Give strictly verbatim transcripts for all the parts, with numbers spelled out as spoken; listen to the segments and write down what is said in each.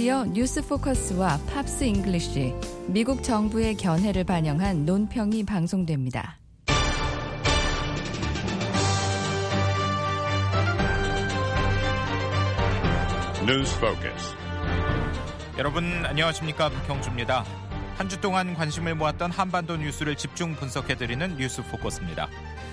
안녕하세요. 뉴스 포커스와 팝스 잉글리시, 미국 정부의 견해를 반영한 논평이 방송됩니다. 뉴스 포커스. 여러분 안녕하십니까? 박형주입니다. 한 주 동안 관심을 모았던 한반도 뉴스를 집중 분석해드리는 뉴스 포커스입니다.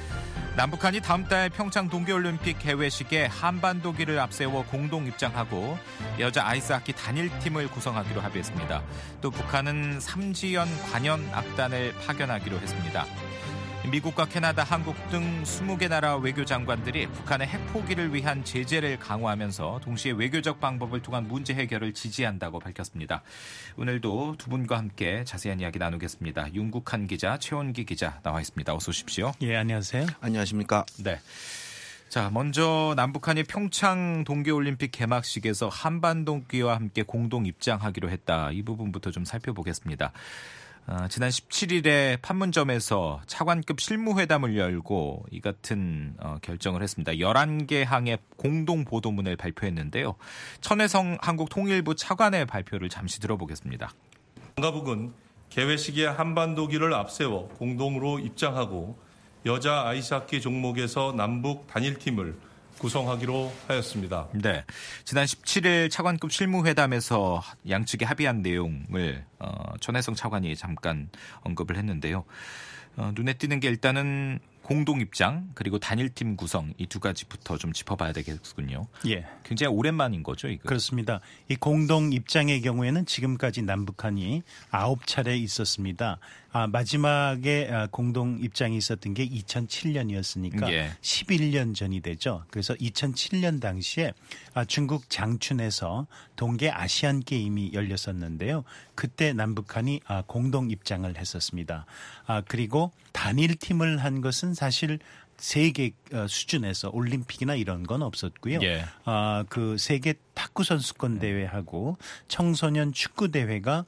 남북한이 다음 달 평창 동계올림픽 개회식에 한반도기를 앞세워 공동 입장하고 여자 아이스하키 단일팀을 구성하기로 합의했습니다. 또 북한은 삼지연 관현 악단을 파견하기로 했습니다. 미국과 캐나다, 한국 등 스무 개 나라 외교장관들이 북한의 핵포기를 위한 제재를 강화하면서 동시에 외교적 방법을 통한 문제 해결을 지지한다고 밝혔습니다. 오늘도 두 분과 함께 자세한 이야기 나누겠습니다. 윤국한 기자, 최원기 기자 나와 있습니다. 어서 오십시오. 예, 안녕하세요. 안녕하십니까. 네. 자, 먼저 남북한이 평창 동계올림픽 개막식에서 한반도기와 함께 공동 입장하기로 했다. 이 부분부터 좀 살펴보겠습니다. 어, 지난 십칠 일에 판문점에서 차관급 실무회담을 열고 이 같은 어, 결정을 했습니다. 열한 개 항의 공동 보도문을 발표했는데요. 천혜성 한국통일부 차관의 발표를 잠시 들어보겠습니다. 남가북은 개회식에 한반도기를 앞세워 공동으로 입장하고 여자 아이스하키 종목에서 남북 단일팀을 구성하기로 하였습니다. 네, 지난 십칠 일 차관급 실무회담에서 양측이 합의한 내용을 어, 천혜성 차관이 잠깐 언급을 했는데요. 어, 눈에 띄는 게 일단은 공동 입장 그리고 단일팀 구성 이 두 가지부터 좀 짚어봐야 되겠군요. 예, 굉장히 오랜만인 거죠, 이거. 그렇습니다. 이 공동 입장의 경우에는 지금까지 남북한이 아홉 차례 있었습니다. 아, 마지막에 공동 입장이 있었던 게 이천칠 년이었으니까 예. 십일 년 전이 되죠. 그래서 이천칠 년 당시에 중국 장춘에서 동계 아시안 게임이 열렸었는데요. 그때 남북한이 공동 입장을 했었습니다. 아, 그리고 단일팀을 한 것은 사실 세계 수준에서 올림픽이나 이런 건 없었고요. 예. 아, 그 세계 탁구 선수권 대회하고 청소년 축구 대회가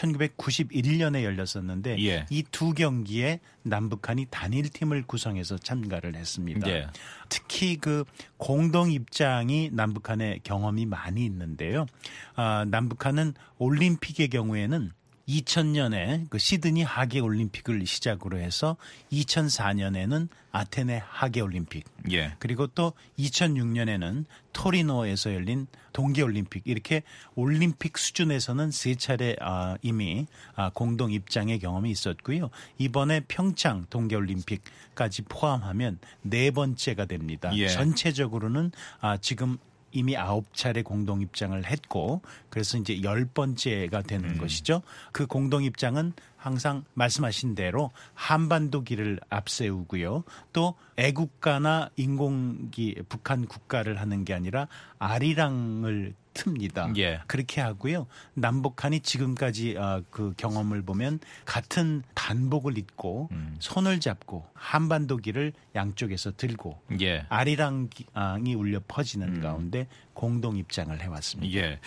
천구백구십일 년에 열렸었는데 예. 이 두 경기에 남북한이 단일팀을 구성해서 참가를 했습니다. 예. 특히 그 공동 입장이 남북한의 경험이 많이 있는데요. 아, 남북한은 올림픽의 경우에는 이천 년에 그 시드니 하계 올림픽을 시작으로 해서 이천사 년에는 아테네 하계 올림픽, 예. 그리고 또 이천육 년에는 토리노에서 열린 동계 올림픽, 이렇게 올림픽 수준에서는 세 차례 아, 이미 아, 공동 입장의 경험이 있었고요. 이번에 평창 동계 올림픽까지 포함하면 네 번째가 됩니다. 예. 전체적으로는 아, 지금 이미 아홉 차례 공동 입장을 했고, 그래서 이제 열 번째가 되는 음. 것이죠. 그 공동 입장은 항상 말씀하신 대로 한반도기를 앞세우고요. 또 애국가나 인공기 북한 국가를 하는 게 아니라 아리랑을 틉니다. 예. 그렇게 하고요. 남북한이 지금까지 그 경험을 보면 같은 단복을 입고 음. 손을 잡고 한반도기를 양쪽에서 들고 예. 아리랑이 울려 퍼지는 음. 가운데 공동 입장을 해왔습니다. 예.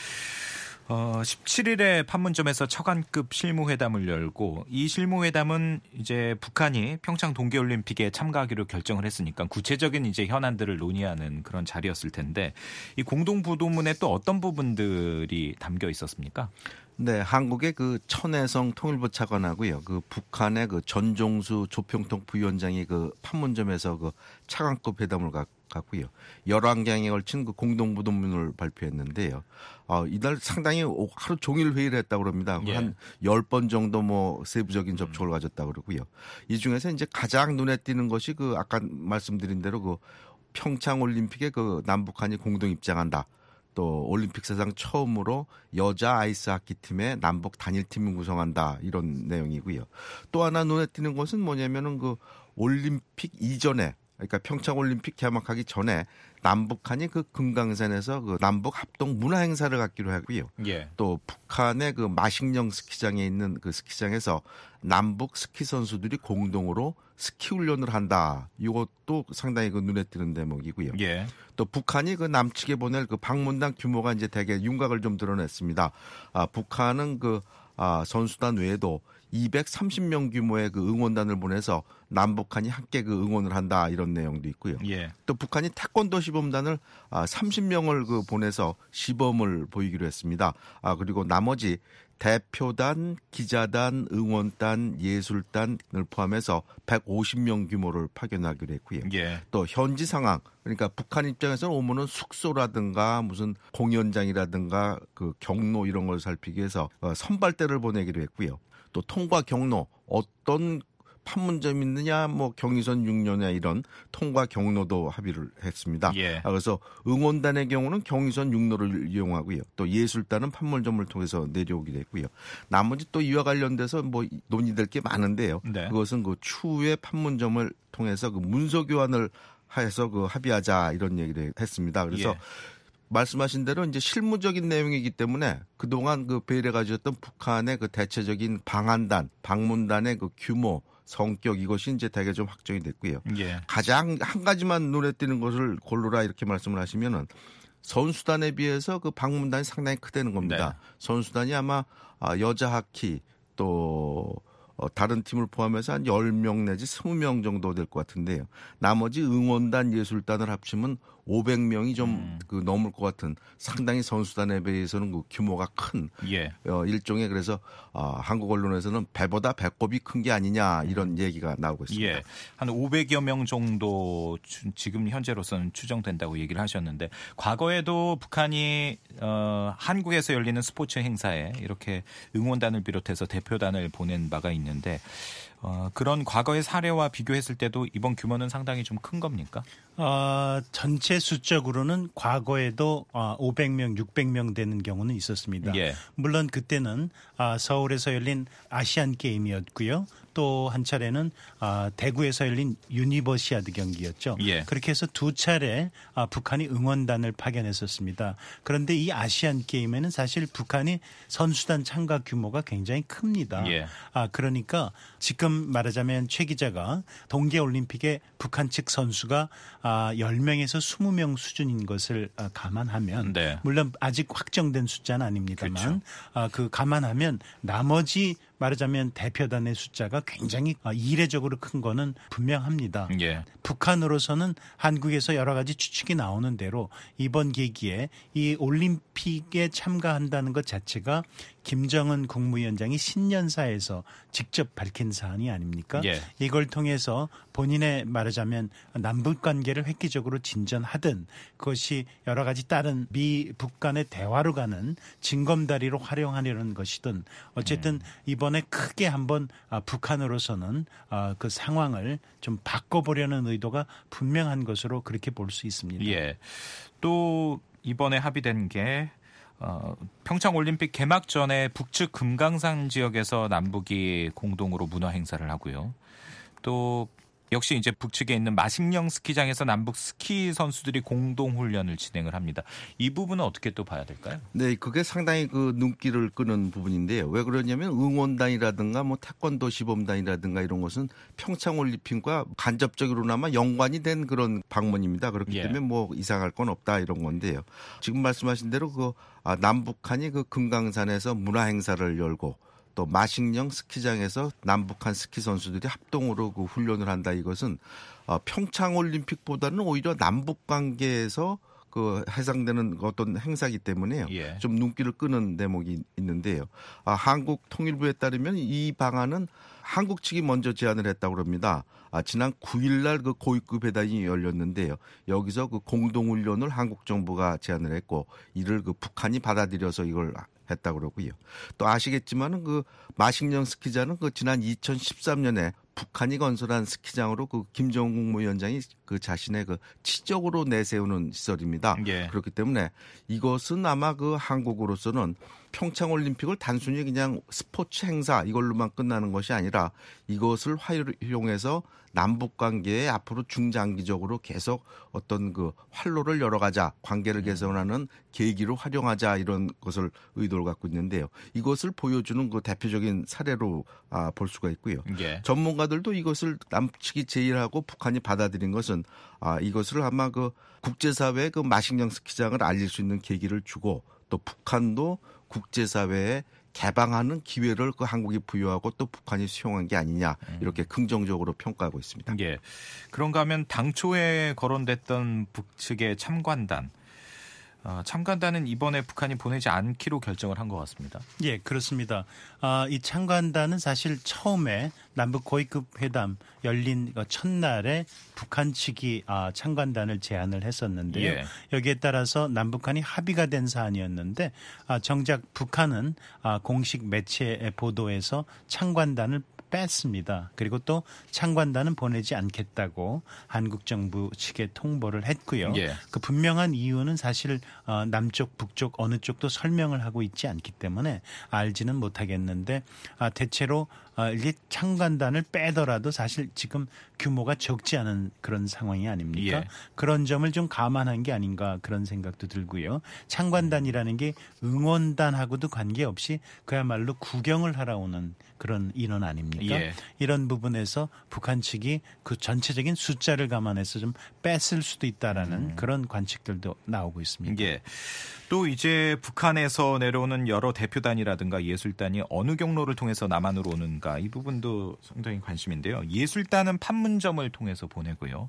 어, 십칠 일에 판문점에서 차관급 실무회담을 열고 이 실무회담은 이제 북한이 평창 동계올림픽에 참가하기로 결정을 했으니까 구체적인 이제 현안들을 논의하는 그런 자리였을 텐데 이 공동 보도문에 또 어떤 부분들이 담겨 있었습니까? 네, 한국의 그 천혜성 통일부 차관하고요. 그 북한의 그 전종수 조평통 부위원장이 그 판문점에서 그 차관급 회담을 갖 갔고요. 열한 강에 걸친 그 공동 보도문을 발표했는데요. 어, 이날 상당히 하루 종일 회의를 했다고 합니다. 예. 한 열 번 정도 뭐 세부적인 접촉을 음. 가졌다고 그러고요. 이 중에서 이제 가장 눈에 띄는 것이 그 아까 말씀드린 대로 그 평창 올림픽에 그 남북한이 공동 입장한다. 또 올림픽 사상 처음으로 여자 아이스하키 팀에 남북 단일팀을 구성한다. 이런 내용이고요. 또 하나 눈에 띄는 것은 뭐냐면은 그 올림픽 이전에, 그러니까 평창 올림픽 개막하기 전에 남북한이 그 금강산에서 그 남북 합동 문화 행사를 갖기로 하고요. 예. 또 북한의 그 마식령 스키장에 있는 그 스키장에서 남북 스키 선수들이 공동으로 스키 훈련을 한다. 이것도 상당히 그 눈에 띄는 대목이고요. 예. 또 북한이 그 남측에 보낼 그 방문단 규모가 이제 대개 윤곽을 좀 드러냈습니다. 아, 북한은 그 아, 선수단 외에도 이백삼십 명 규모의 그 응원단을 보내서 남북한이 함께 그 응원을 한다 이런 내용도 있고요. 예. 또 북한이 태권도 시범단을 삼십 명을 그 보내서 시범을 보이기로 했습니다. 아 그리고 나머지 대표단, 기자단, 응원단, 예술단을 포함해서 백오십 명 규모를 파견하기로 했고요. 예. 또 현지 상황, 그러니까 북한 입장에서는 오면은 숙소라든가 무슨 공연장이라든가 그 경로 이런 걸 살피기 위해서 선발대를 보내기로 했고요. 또 통과 경로, 어떤 판문점이 있느냐, 뭐 경의선 육 년에 이런 통과 경로도 합의를 했습니다. 예. 그래서 응원단의 경우는 경의선 육 로를 이용하고요. 또 예술단은 판문점을 통해서 내려오기로 했고요. 나머지 또 이와 관련돼서 뭐 논의될 게 많은데요. 네. 그것은 그 추후에 판문점을 통해서 그 문서 교환을 해서 그 합의하자 이런 얘기를 했습니다. 그래서 예. 말씀하신 대로 이제 실무적인 내용이기 때문에 그동안 그 배려 가졌던 북한의 그 대체적인 방한단, 방문단의 그 규모, 성격 이것이 이제 대개 좀 확정이 됐고요. 예. 가장 한 가지만 눈에 띄는 것을 골라라 이렇게 말씀을 하시면은 선수단에 비해서 그 방문단이 상당히 크다는 겁니다. 네. 선수단이 아마 여자 하키 또 다른 팀을 포함해서 한 열 명 내지 이십 명 정도 될 것 같은데요. 나머지 응원단, 예술단을 합치면 오백 명이 좀 그 음. 넘을 것 같은 상당히 선수단에 비해서는 그 규모가 큰 예. 어, 일종의 그래서 어, 한국 언론에서는 배보다 배꼽이 큰 게 아니냐 이런 얘기가 나오고 있습니다. 예. 한 오백여 명 정도 주, 지금 현재로서는 추정된다고 얘기를 하셨는데 과거에도 북한이 어, 한국에서 열리는 스포츠 행사에 이렇게 응원단을 비롯해서 대표단을 보낸 바가 있는데 어, 그런 과거의 사례와 비교했을 때도 이번 규모는 상당히 좀 큰 겁니까? 어, 전체 수적으로는 과거에도 어, 오백 명, 육백 명 되는 경우는 있었습니다. 예. 물론 그때는 어, 서울에서 열린 아시안 게임이었고요. 또 한 차례는 어, 대구에서 열린 유니버시아드 경기였죠. 예. 그렇게 해서 두 차례 어, 북한이 응원단을 파견했었습니다. 그런데 이 아시안 게임에는 사실 북한이 선수단 참가 규모가 굉장히 큽니다. 예. 아, 그러니까 지금 말하자면 최 기자가 동계올림픽에 북한 측 선수가 아, 열 명에서 이십 명 수준인 것을 아, 감안하면 네. 물론 아직 확정된 숫자는 아닙니다만 그렇죠. 아, 그 감안하면 나머지 말하자면 대표단의 숫자가 굉장히 이례적으로 큰 거는 분명합니다. 예. 북한으로서는 한국에서 여러 가지 추측이 나오는 대로 이번 계기에 이 올림픽에 참가한다는 것 자체가 김정은 국무위원장이 신년사에서 직접 밝힌 사안이 아닙니까? 예. 이걸 통해서 본인의 말하자면 남북관계를 획기적으로 진전하든 그것이 여러 가지 다른 미 북간의 대화로 가는 징검다리로 활용하려는 것이든 어쨌든 이번에 크게 한번 북한으로서는 그 상황을 좀 바꿔보려는 의도가 분명한 것으로 그렇게 볼 수 있습니다. 예. 또 이번에 합의된 게 어, 평창올림픽 개막 전에 북측 금강산 지역에서 남북이 공동으로 문화 행사를 하고요. 또 역시 이제 북측에 있는 마식령 스키장에서 남북 스키 선수들이 공동 훈련을 진행을 합니다. 이 부분은 어떻게 또 봐야 될까요? 네, 그게 상당히 그 눈길을 끄는 부분인데요. 왜 그러냐면 응원단이라든가 뭐 태권도 시범단이라든가 이런 것은 평창올림픽과 간접적으로나마 연관이 된 그런 방문입니다. 그렇기 예. 때문에 뭐 이상할 건 없다 이런 건데요. 지금 말씀하신 대로 그 아, 남북한이 그 금강산에서 문화 행사를 열고 또 마식령 스키장에서 남북한 스키 선수들이 합동으로 그 훈련을 한다. 이것은 평창올림픽보다는 오히려 남북 관계에서 그 해상되는 어떤 행사이기 때문에요. 예. 좀 눈길을 끄는 대목이 있는데요. 아, 한국 통일부에 따르면 이 방안은 한국 측이 먼저 제안을 했다고 합니다. 아, 지난 구 일 날 그 고위급 회담이 열렸는데요. 여기서 그 공동훈련을 한국 정부가 제안을 했고 이를 그 북한이 받아들여서 이걸 했다고 그러고요. 또 아시겠지만은 그 마식령 스키장은 그 지난 이천십삼 년에 북한이 건설한 스키장으로 그 김정은 국무위원장이 그 자신의 그 치적으로 내세우는 시설입니다. 예. 그렇기 때문에 이것은 아마 그 한국으로서는 평창올림픽을 단순히 그냥 스포츠 행사 이걸로만 끝나는 것이 아니라 이것을 활용해서 남북 관계에 앞으로 중장기적으로 계속 어떤 그 활로를 열어가자, 관계를 개선하는 계기로 활용하자 이런 것을 의도를 갖고 있는데요. 이것을 보여주는 그 대표적인 사례로 아, 볼 수가 있고요. 예. 전문가들도 이것을 남측이 제의하고 북한이 받아들인 것은 아, 이것을 아마 그 국제사회에 그 마식령 스키장을 알릴 수 있는 계기를 주고 또 북한도 국제사회에 개방하는 기회를 그 한국이 부여하고 또 북한이 수용한 게 아니냐 이렇게 긍정적으로 평가하고 있습니다. 예. 그런가 하면 당초에 거론됐던 북측의 참관단, 어, 참관단은 이번에 북한이 보내지 않기로 결정을 한 것 같습니다. 예, 그렇습니다. 아, 이 참관단은 사실 처음에 남북 고위급 회담 열린 첫날에 북한 측이 아, 참관단을 제안을 했었는데요. 예. 여기에 따라서 남북한이 합의가 된 사안이었는데 아, 정작 북한은 아, 공식 매체 보도에서 참관단을 뺐습니다. 그리고 또 참관단은 보내지 않겠다고 한국 정부 측에 통보를 했고요. 예. 그 분명한 이유는 사실 어, 남쪽, 북쪽 어느 쪽도 설명을 하고 있지 않기 때문에 알지는 못하겠는데 아, 대체로 아, 이게 참관단을 빼더라도 사실 지금 규모가 적지 않은 그런 상황이 아닙니까? 예. 그런 점을 좀 감안한 게 아닌가 그런 생각도 들고요. 참관단이라는 게 응원단하고도 관계없이 그야말로 구경을 하러 오는 그런 인원 아닙니까? 예. 이런 부분에서 북한 측이 그 전체적인 숫자를 감안해서 좀 뺐을 수도 있다라는 음. 그런 관측들도 나오고 있습니다. 예. 또 이제 북한에서 내려오는 여러 대표단이라든가 예술단이 어느 경로를 통해서 남한으로 오는가 이 부분도 상당히 관심인데요. 예술단은 판문점을 통해서 보내고요.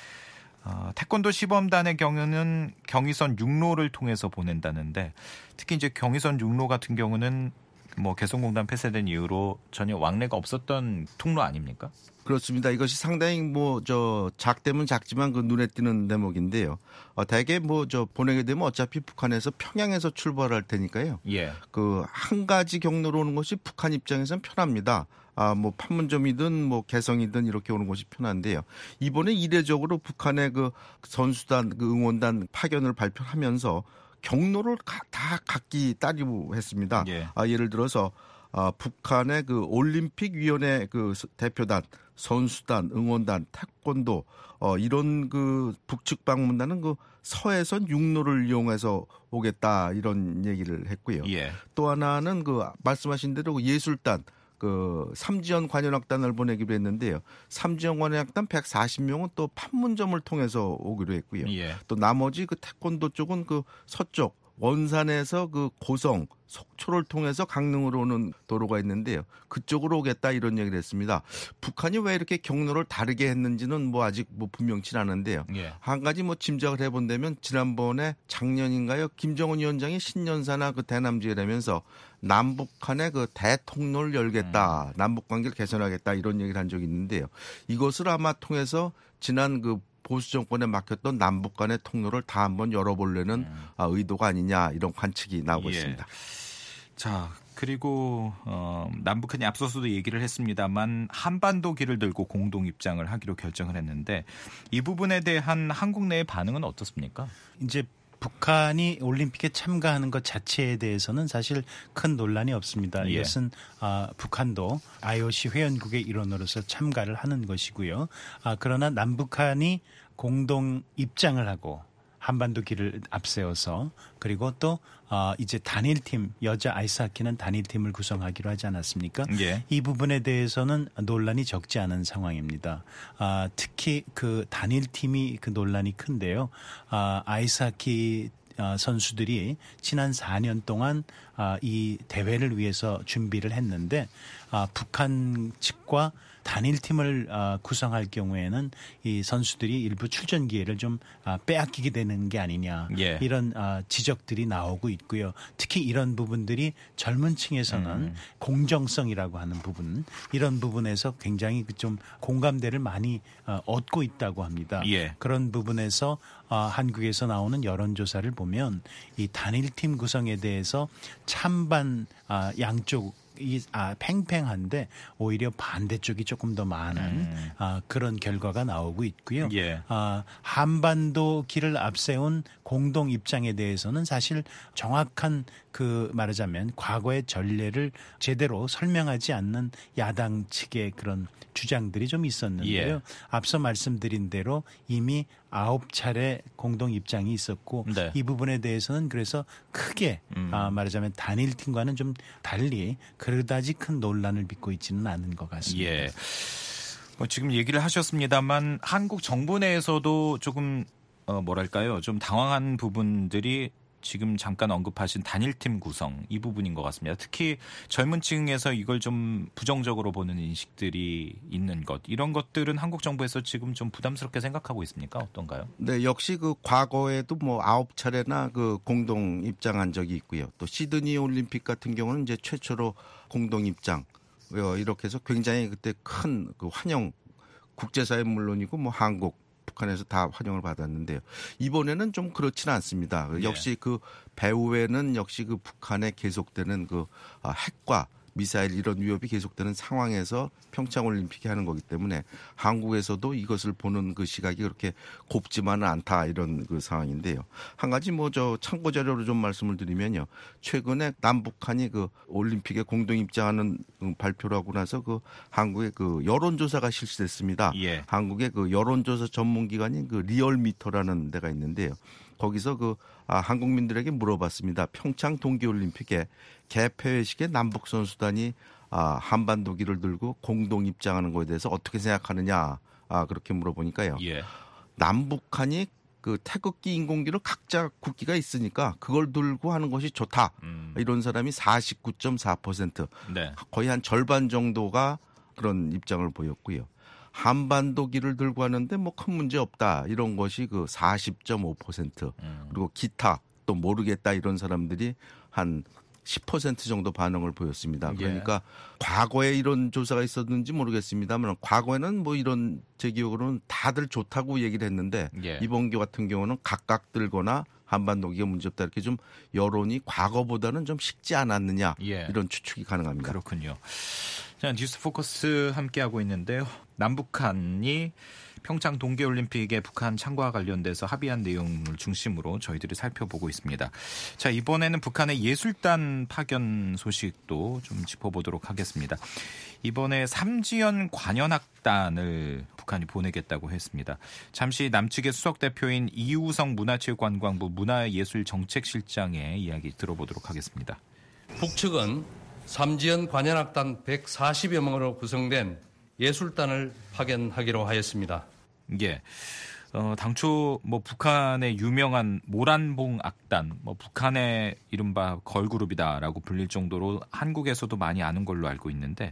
어, 태권도 시범단의 경우는 경의선 육로를 통해서 보낸다는데 특히 이제 경의선 육로 같은 경우는 뭐 개성공단 폐쇄된 이후로 전혀 왕래가 없었던 통로 아닙니까? 그렇습니다. 이것이 상당히 뭐 저 작대면 작지만 그 눈에 띄는 대목인데요. 어, 대개 뭐 저 보내게 되면 어차피 북한에서 평양에서 출발할 테니까요. 예. 그 한 가지 경로로 오는 것이 북한 입장에서는 편합니다. 아, 뭐 판문점이든 뭐 개성이든 이렇게 오는 것이 편한데요. 이번에 이례적으로 북한의 그 선수단, 그 응원단 파견을 발표하면서 경로를 다 각기 따리고 했습니다. 예. 아, 예를 들어서 아, 북한의 그 올림픽위원회 그 대표단, 선수단, 응원단, 태권도 어, 이런 그 북측 방문단은 그 서해선 육로를 이용해서 오겠다 이런 얘기를 했고요. 예. 또 하나는 그 말씀하신 대로 예술단. 그 삼지연 관현악단을 보내기로 했는데요. 삼지연 관현악단 백사십 명은 또 판문점을 통해서 오기로 했고요. 예. 또 나머지 그 태권도 쪽은 그 서쪽 원산에서 그 고성, 속초를 통해서 강릉으로 오는 도로가 있는데요. 그쪽으로 오겠다 이런 얘기를 했습니다. 북한이 왜 이렇게 경로를 다르게 했는지는 뭐 아직 뭐 분명치 않은데요. 예. 한 가지 뭐 짐작을 해본다면 지난번에 작년인가요? 김정은 위원장이 신년사나 그 대남지회라면서 남북한의 그 대통로를 열겠다, 음. 남북 관계를 개선하겠다 이런 얘기를 한 적이 있는데요. 이것을 아마 통해서 지난 그 보수 정권에 막혔던 남북 간의 통로를 다 한번 열어보려는 음. 의도가 아니냐 이런 관측이 나오고 예. 있습니다. 자, 그리고 어, 남북한이 앞서서도 얘기를 했습니다만 한반도 길을 들고 공동 입장을 하기로 결정을 했는데 이 부분에 대한 한국 내의 반응은 어떻습니까? 이제 북한이 올림픽에 참가하는 것 자체에 대해서는 사실 큰 논란이 없습니다. 예. 이것은 아, 북한도 아이오씨 회원국의 일원으로서 참가를 하는 것이고요. 아, 그러나 남북한이 공동 입장을 하고 한반도 길을 앞세워서 그리고 또 어, 이제 단일팀 여자 아이스하키는 단일팀을 구성하기로 하지 않았습니까? 예. 이 부분에 대해서는 논란이 적지 않은 상황입니다. 아, 특히 그 단일팀이 그 논란이 큰데요. 아, 아이스하키 선수들이 지난 사 년 동안 이 대회를 위해서 준비를 했는데 북한 측과 단일팀을 구성할 경우에는 이 선수들이 일부 출전 기회를 좀 빼앗기게 되는 게 아니냐 예. 이런 지적들이 나오고 있고요. 특히 이런 부분들이 젊은 층에서는 음. 공정성이라고 하는 부분 이런 부분에서 굉장히 좀 공감대를 많이 얻고 있다고 합니다. 예. 그런 부분에서 한국에서 나오는 여론조사를 보면 이 단일팀 구성에 대해서 찬반 양쪽 이 아, 팽팽한데 오히려 반대쪽이 조금 더 많은 음. 아, 그런 결과가 나오고 있고요. 예. 아, 한반도 길을 앞세운 공동 입장에 대해서는 사실 정확한 그 말하자면 과거의 전례를 제대로 설명하지 않는 야당 측의 그런 주장들이 좀 있었는데요. 예. 앞서 말씀드린 대로 이미 아홉 차례 공동 입장이 있었고 네. 이 부분에 대해서는 그래서 크게 음. 아, 말하자면 단일팀과는 좀 달리 그다지 큰 논란을 빚고 있지는 않은 것 같습니다. 예. 뭐 지금 얘기를 하셨습니다만 한국 정부 내에서도 조금 어, 뭐랄까요? 좀 당황한 부분들이 지금 잠깐 언급하신 단일팀 구성 이 부분인 것 같습니다. 특히 젊은 층에서 이걸 좀 부정적으로 보는 인식들이 있는 것 이런 것들은 한국 정부에서 지금 좀 부담스럽게 생각하고 있습니까? 어떤가요? 네, 역시 그 과거에도 뭐 아홉 차례나 그 공동 입장한 적이 있고요. 또 시드니 올림픽 같은 경우는 이제 최초로 공동 입장 이렇게 해서 굉장히 그때 큰 그 환영 국제사회 물론이고 뭐 한국 북한에서 다 환영을 받았는데요. 이번에는 좀 그렇지는 않습니다. 네. 역시 그 배후에는 역시 그 북한에 계속되는 그 핵과 미사일 이런 위협이 계속되는 상황에서 평창올림픽이 하는 거기 때문에 한국에서도 이것을 보는 그 시각이 그렇게 곱지만은 않다 이런 그 상황인데요. 한 가지 뭐 저 참고 자료로 좀 말씀을 드리면요. 최근에 남북한이 그 올림픽에 공동 입장하는 발표를 하고 나서 그 한국의 그 여론조사가 실시됐습니다. 예. 한국의 그 여론조사 전문기관인 그 리얼미터라는 데가 있는데요. 거기서 그 아, 한국민들에게 물어봤습니다. 평창 동계올림픽에 개폐회식에 남북 선수단이 아, 한반도기를 들고 공동 입장하는 것에 대해서 어떻게 생각하느냐 아, 그렇게 물어보니까요. 예. 남북한이 그 태극기 인공기를 각자 국기가 있으니까 그걸 들고 하는 것이 좋다. 음. 이런 사람이 사십구 점 사 퍼센트 네. 거의 한 절반 정도가 그런 입장을 보였고요. 한반도기를 들고 하는데 뭐 큰 문제 없다 이런 것이 그 사십 점 오 퍼센트 음. 그리고 기타 또 모르겠다 이런 사람들이 한 십 퍼센트 정도 반응을 보였습니다. 그러니까 예. 과거에 이런 조사가 있었는지 모르겠습니다만 과거에는 뭐 이런 제 기억으로는 다들 좋다고 얘기를 했는데 예. 이번 기 같은 경우는 각각 들거나 한반도기가 문제없다 이렇게 좀 여론이 과거보다는 좀 식지 않았느냐 예. 이런 추측이 가능합니다. 그렇군요. 자, 뉴스 포커스 함께하고 있는데요. 남북한이 평창 동계올림픽에 북한 참가와 관련돼서 합의한 내용을 중심으로 저희들이 살펴보고 있습니다. 자, 이번에는 북한의 예술단 파견 소식도 좀 짚어보도록 하겠습니다. 이번에 삼지연 관현악단을 북한이 보내겠다고 했습니다. 잠시 남측의 수석대표인 이우성 문화체육관광부 문화예술정책실장의 이야기 들어보도록 하겠습니다. 북측은 삼지연 관현악단 백사십여 명으로 구성된 예술단을 파견하기로 하였습니다. 예. 어, 당초 뭐 북한의 유명한 모란봉 악단, 뭐 북한의 이른바 걸그룹이다라고 불릴 정도로 한국에서도 많이 아는 걸로 알고 있는데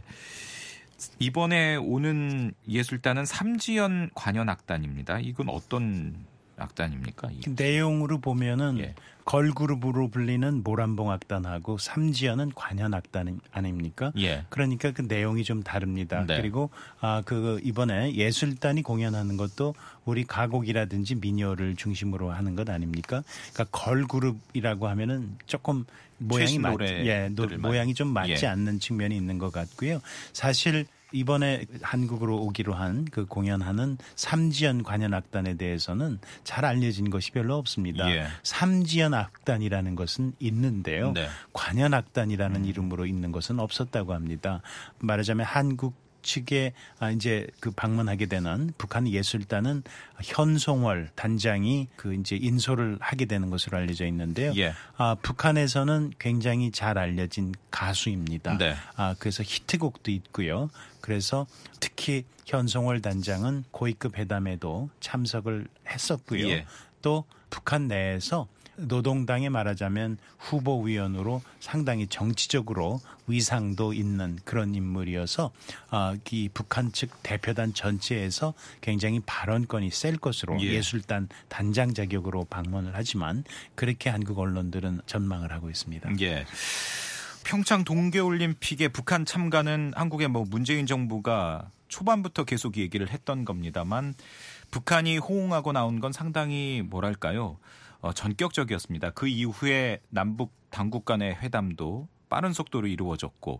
이번에 오는 예술단은 삼지연 관현악단입니다. 이건 어떤 악단입니까? 내용으로 보면은 예. 걸그룹으로 불리는 모란봉 악단하고 삼지연은 관현 악단 아닙니까? 예. 그러니까 그 내용이 좀 다릅니다. 네. 그리고 아, 그 이번에 예술단이 공연하는 것도 우리 가곡이라든지 민요를 중심으로 하는 것 아닙니까? 그러니까 걸그룹이라고 하면은 조금 모양이 맞, 예, 노, 모양이 좀 맞지 예. 않는 측면이 있는 것 같고요. 사실 이번에 한국으로 오기로 한 그 공연하는 삼지연 관현악단에 대해서는 잘 알려진 것이 별로 없습니다. 예. 삼지연 악단이라는 것은 있는데요. 네. 관현악단이라는 음. 이름으로 있는 것은 없었다고 합니다. 말하자면 한국 측에 이제 그 방문하게 되는 북한 예술단은 현송월 단장이 그 이제 인솔을 하게 되는 것으로 알려져 있는데요. 예. 아, 북한에서는 굉장히 잘 알려진 가수입니다. 네. 아, 그래서 히트곡도 있고요. 그래서 특히 현송월 단장은 고위급 회담에도 참석을 했었고요. 예. 또 북한 내에서 노동당에 말하자면 후보위원으로 상당히 정치적으로 위상도 있는 그런 인물이어서 이 북한 측 대표단 전체에서 굉장히 발언권이 셀 것으로 예. 예술단 단장 자격으로 방문을 하지만 그렇게 한국 언론들은 전망을 하고 있습니다. 예. 평창 동계올림픽에 북한 참가는 한국의 뭐 문재인 정부가 초반부터 계속 얘기를 했던 겁니다만 북한이 호응하고 나온 건 상당히 뭐랄까요? 어, 전격적이었습니다. 그 이후에 남북 당국 간의 회담도 빠른 속도로 이루어졌고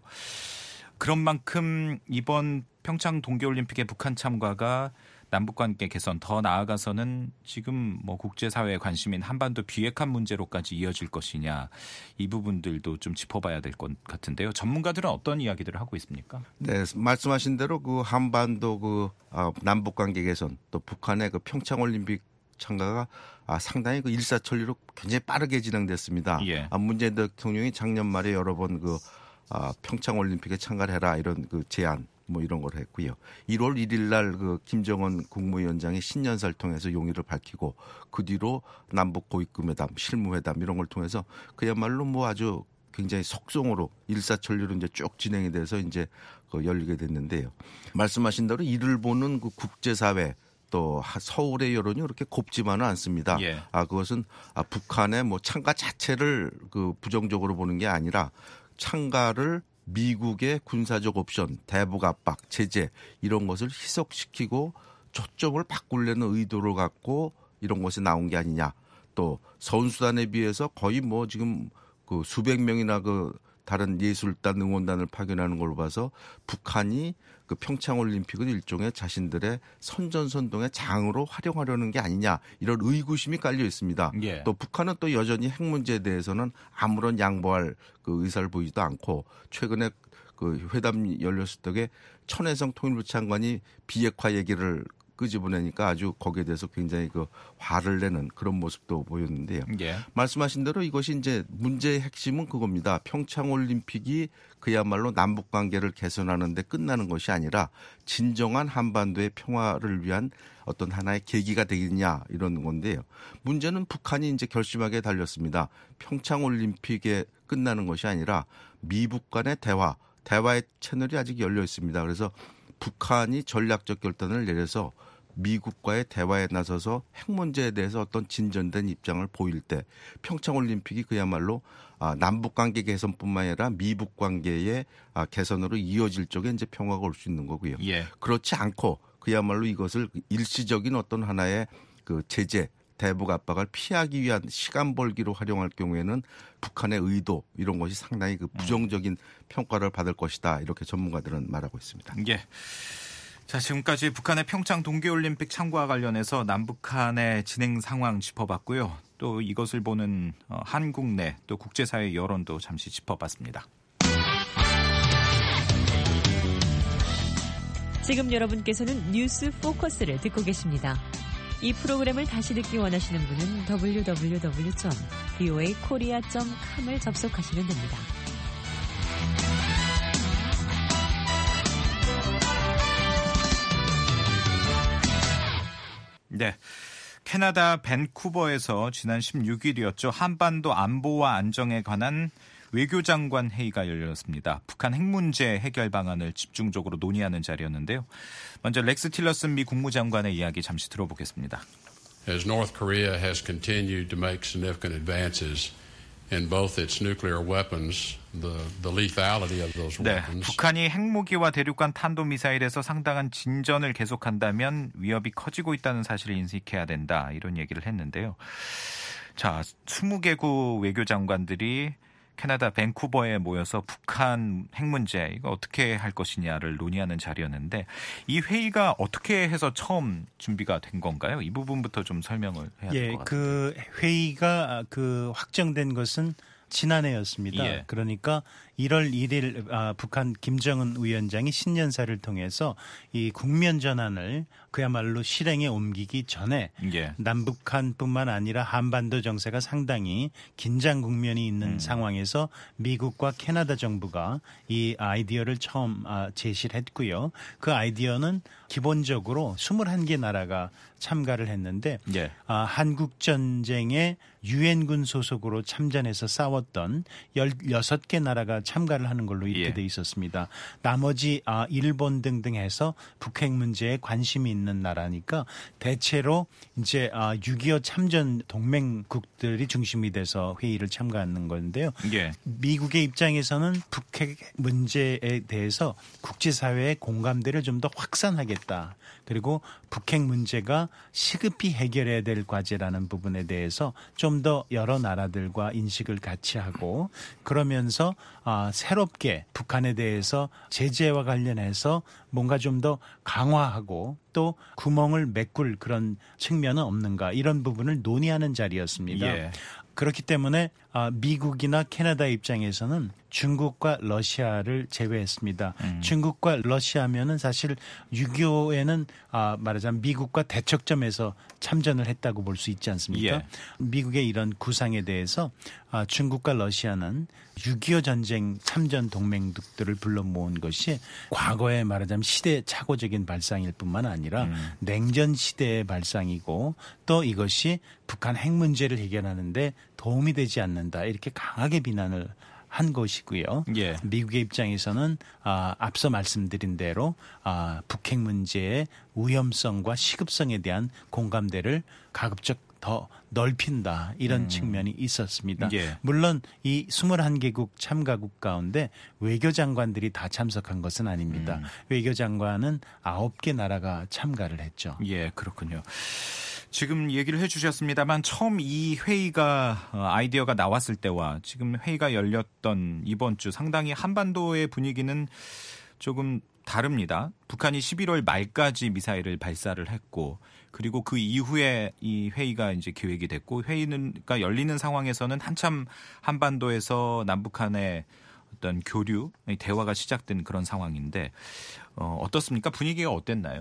그런 만큼 이번 평창 동계올림픽의 북한 참가가 남북관계 개선 더 나아가서는 지금 뭐 국제사회의 관심인 한반도 비핵화 문제로까지 이어질 것이냐 이 부분들도 좀 짚어봐야 될 것 같은데요. 전문가들은 어떤 이야기들을 하고 있습니까? 네, 말씀하신 대로 그 한반도 그 남북관계 개선 또 북한의 그 평창올림픽 참가가 아, 상당히 그 일사천리로 굉장히 빠르게 진행됐습니다. 예. 아, 문재인 대통령이 작년 말에 여러 번 그 아, 평창올림픽에 참가를 해라 이런 그 제안 뭐 이런 걸 했고요. 일월 일일 날 그 김정은 국무위원장이 신년사를 통해서 용의를 밝히고 그 뒤로 남북 고위급회담, 실무회담 이런 걸 통해서 그야말로 뭐 아주 굉장히 속성으로 일사천리로 이제 쭉 진행이 돼서 이제 그 열리게 됐는데요. 말씀하신 대로 이를 보는 그 국제사회 또 서울의 여론이 그렇게 곱지만은 않습니다. 예. 아 그것은 아, 북한의 뭐 참가 자체를 그 부정적으로 보는 게 아니라 참가를 미국의 군사적 옵션, 대북 압박, 제재 이런 것을 희석시키고 초점을 바꾸려는 의도를 갖고 이런 것이 나온 게 아니냐. 또 선수단에 비해서 거의 뭐 지금 그 수백 명이나 그 다른 예술단 응원단을 파견하는 걸로 봐서 북한이 그 평창올림픽을 일종의 자신들의 선전선동의 장으로 활용하려는 게 아니냐 이런 의구심이 깔려 있습니다. 예. 또 북한은 또 여전히 핵 문제에 대해서는 아무런 양보할 그 의사를 보이지도 않고 최근에 그 회담이 열렸을 때 천혜성 통일부 장관이 비핵화 얘기를 끄집어내니까 아주 거기에 대해서 굉장히 그 화를 내는 그런 모습도 보였는데요. 예. 말씀하신 대로 이것이 이제 문제의 핵심은 그겁니다. 평창올림픽이 그야말로 남북 관계를 개선하는 데 끝나는 것이 아니라 진정한 한반도의 평화를 위한 어떤 하나의 계기가 되겠냐 이런 건데요. 문제는 북한이 이제 결심하게 달렸습니다. 평창올림픽에 끝나는 것이 아니라 미북 간의 대화, 대화의 채널이 아직 열려 있습니다. 그래서 북한이 전략적 결단을 내려서 미국과의 대화에 나서서 핵 문제에 대해서 어떤 진전된 입장을 보일 때 평창올림픽이 그야말로 남북관계 개선뿐만 아니라 미북관계의 개선으로 이어질 쪽에 이제 평화가 올 수 있는 거고요. 예. 그렇지 않고 그야말로 이것을 일시적인 어떤 하나의 그 제재, 대북 압박을 피하기 위한 시간 벌기로 활용할 경우에는 북한의 의도 이런 것이 상당히 그 부정적인 평가를 받을 것이다. 이렇게 전문가들은 말하고 있습니다. 예. 자, 지금까지 북한의 평창 동계올림픽 참가와 관련해서 남북한의 진행 상황 짚어봤고요. 또 이것을 보는 한국 내 또 국제사회 여론도 잠시 짚어봤습니다. 지금 여러분께서는 뉴스 포커스를 듣고 계십니다. 이 프로그램을 다시 듣기 원하시는 분은 더블유 더블유 더블유 점 브이오에이 코리아 점 컴을 접속하시면 됩니다. 네. 캐나다 밴쿠버에서 지난 십육일이었죠. 한반도 안보와 안정에 관한 외교장관 회의가 열렸습니다. 북한 핵 문제 해결 방안을 집중적으로 논의하는 자리였는데요. 먼저 렉스 틸러슨 미 국무장관의 이야기 잠시 들어보겠습니다. As North Korea has continued to make significant advances in both its nuclear weapons, the, the lethality of those weapons. 네, 북한이 핵무기와 대륙간 탄도미사일에서 상당한 진전을 계속한다면 위협이 커지고 있다는 사실을 인식해야 된다. 이런 얘기를 했는데요. 자, 이십 개국 외교장관들이 캐나다 밴쿠버에 모여서 북한 핵 문제 이거 어떻게 할 것이냐를 논의하는 자리였는데 이 회의가 어떻게 해서 처음 준비가 된 건가요? 이 부분부터 좀 설명을 해야 될 것 같습니다. 예, 그 회의가 그 확정된 것은 지난해였습니다. 예. 그러니까 일월 일일 아, 북한 김정은 위원장이 신년사를 통해서 이 국면 전환을 그야말로 실행에 옮기기 전에 예. 남북한뿐만 아니라 한반도 정세가 상당히 긴장 국면이 있는 음. 상황에서 미국과 캐나다 정부가 이 아이디어를 처음 제시를 했고요. 그 아이디어는 기본적으로 이십일 개 나라가 참가를 했는데 예. 아, 한국 전쟁에 유엔군 소속으로 참전해서 싸웠던 열여섯 개 나라가 참가를 하는 걸로 이렇게 예. 돼 있었습니다. 나머지 아, 일본 등등 해서 북핵 문제에 관심이 있는 나라니까 대체로 이제 아, 육이오 참전 동맹국들이 중심이 돼서 회의를 참가하는 건데요. 예. 미국의 입장에서는 북핵 문제에 대해서 국제사회의 공감대를 좀 더 확산하겠다. 그리고 북핵 문제가 시급히 해결해야 될 과제라는 부분에 대해서 좀 더 여러 나라들과 인식을 같이 하고 그러면서 아, 새롭게 북한에 대해서 제재와 관련해서 뭔가 좀 더 강화하고 또 구멍을 메꿀 그런 측면은 없는가 이런 부분을 논의하는 자리였습니다. 예. 그렇기 때문에 미국이나 캐나다 입장에서는 중국과 러시아를 제외했습니다. 음. 중국과 러시아면은 사실 육이오에는 아, 말하자면 미국과 대척점에서 참전을 했다고 볼 수 있지 않습니까? 예. 미국의 이런 구상에 대해서 아, 중국과 러시아는 육이오 전쟁 참전 동맹국들을 불러 모은 것이 과거에 말하자면 시대착오적인 발상일 뿐만 아니라 음. 냉전 시대의 발상이고 또 이것이 북한 핵 문제를 해결하는데 도움이 되지 않는다 이렇게 강하게 비난을 한 것이고요. 예. 미국의 입장에서는 아, 앞서 말씀드린 대로 아, 북핵 문제의 위험성과 시급성에 대한 공감대를 가급적 더 넓힌다 이런 음. 측면이 있었습니다. 예. 물론 이 이십일 개국 참가국 가운데 외교장관들이 다 참석한 것은 아닙니다. 음. 외교장관은 아홉 개 나라가 참가를 했죠. 예, 그렇군요. 지금 얘기를 해 주셨습니다만 처음 이 회의가 아이디어가 나왔을 때와 지금 회의가 열렸던 이번 주 상당히 한반도의 분위기는 조금 다릅니다. 북한이 십일월 말까지 미사일을 발사를 했고 그리고 그 이후에 이 회의가 이제 기획이 됐고 회의가 열리는 상황에서는 한참 한반도에서 남북한의 어떤 교류, 대화가 시작된 그런 상황인데 어, 어떻습니까? 분위기가 어땠나요?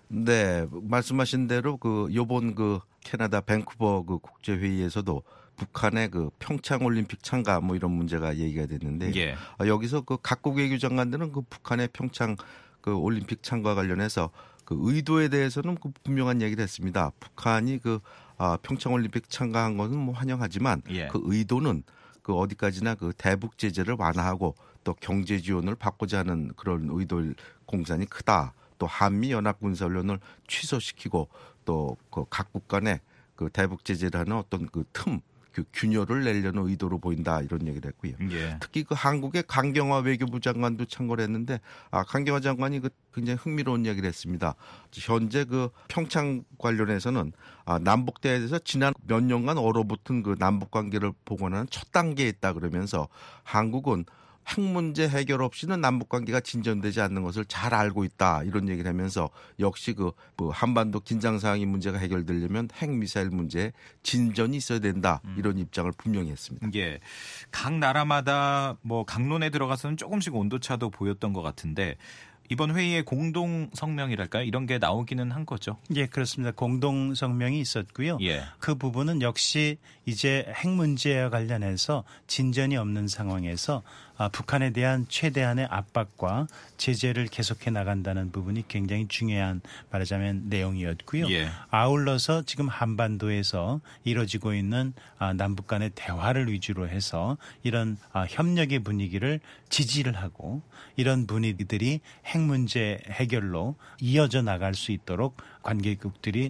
네, 말씀하신 대로 그 요번 그 캐나다 밴쿠버 그 국제회의에서도 북한의 그 평창 올림픽 참가 뭐 이런 문제가 얘기가 됐는데 예. 여기서 그 각국 외교장관들은 그 북한의 평창 그 올림픽 참가 관련해서 그 의도에 대해서는 그 분명한 얘기를 했습니다. 북한이 그 아, 평창 올림픽 참가한 것은 뭐 환영하지만 예. 그 의도는 그 어디까지나 그 대북 제재를 완화하고 또 경제 지원을 받고자 하는 그런 의도의 공산이 크다. 또 한미 연합 군사 훈련을 취소시키고 또 그 각국 간에 그 대북 제재를 하는 어떤 그 틈, 그 균열을 내려는 의도로 보인다 이런 얘기를 했고요. 예. 특히 그 한국의 강경화 외교부 장관도 참고를 했는데 아 강경화 장관이 그 굉장히 흥미로운 얘기를 했습니다. 현재 그 평창 관련해서는 아 남북 대화에서 지난 몇 년간 얼어붙은 그 남북 관계를 복원하는 첫 단계에 있다 그러면서 한국은 핵 문제 해결 없이는 남북 관계가 진전되지 않는 것을 잘 알고 있다 이런 얘기를 하면서 역시 그 뭐 한반도 긴장 상황이 문제가 해결되려면 핵 미사일 문제에 진전이 있어야 된다 이런 입장을 분명히 했습니다. 예, 각 나라마다 뭐 강론에 들어가서는 조금씩 온도차도 보였던 것 같은데. 이번 회의에 공동 성명이랄까요? 이런 게 나오기는 한 거죠. 예, 그렇습니다. 공동 성명이 있었고요. 예. 그 부분은 역시 이제 핵 문제와 관련해서 진전이 없는 상황에서 아, 북한에 대한 최대한의 압박과 제재를 계속해 나간다는 부분이 굉장히 중요한 말하자면 내용이었고요. 예. 아울러서 지금 한반도에서 이루어지고 있는 아, 남북 간의 대화를 위주로 해서 이런 아, 협력의 분위기를 지지를 하고 이런 분위기들이 핵 문제 해결로 이어져 나갈 수 있도록 관계국들이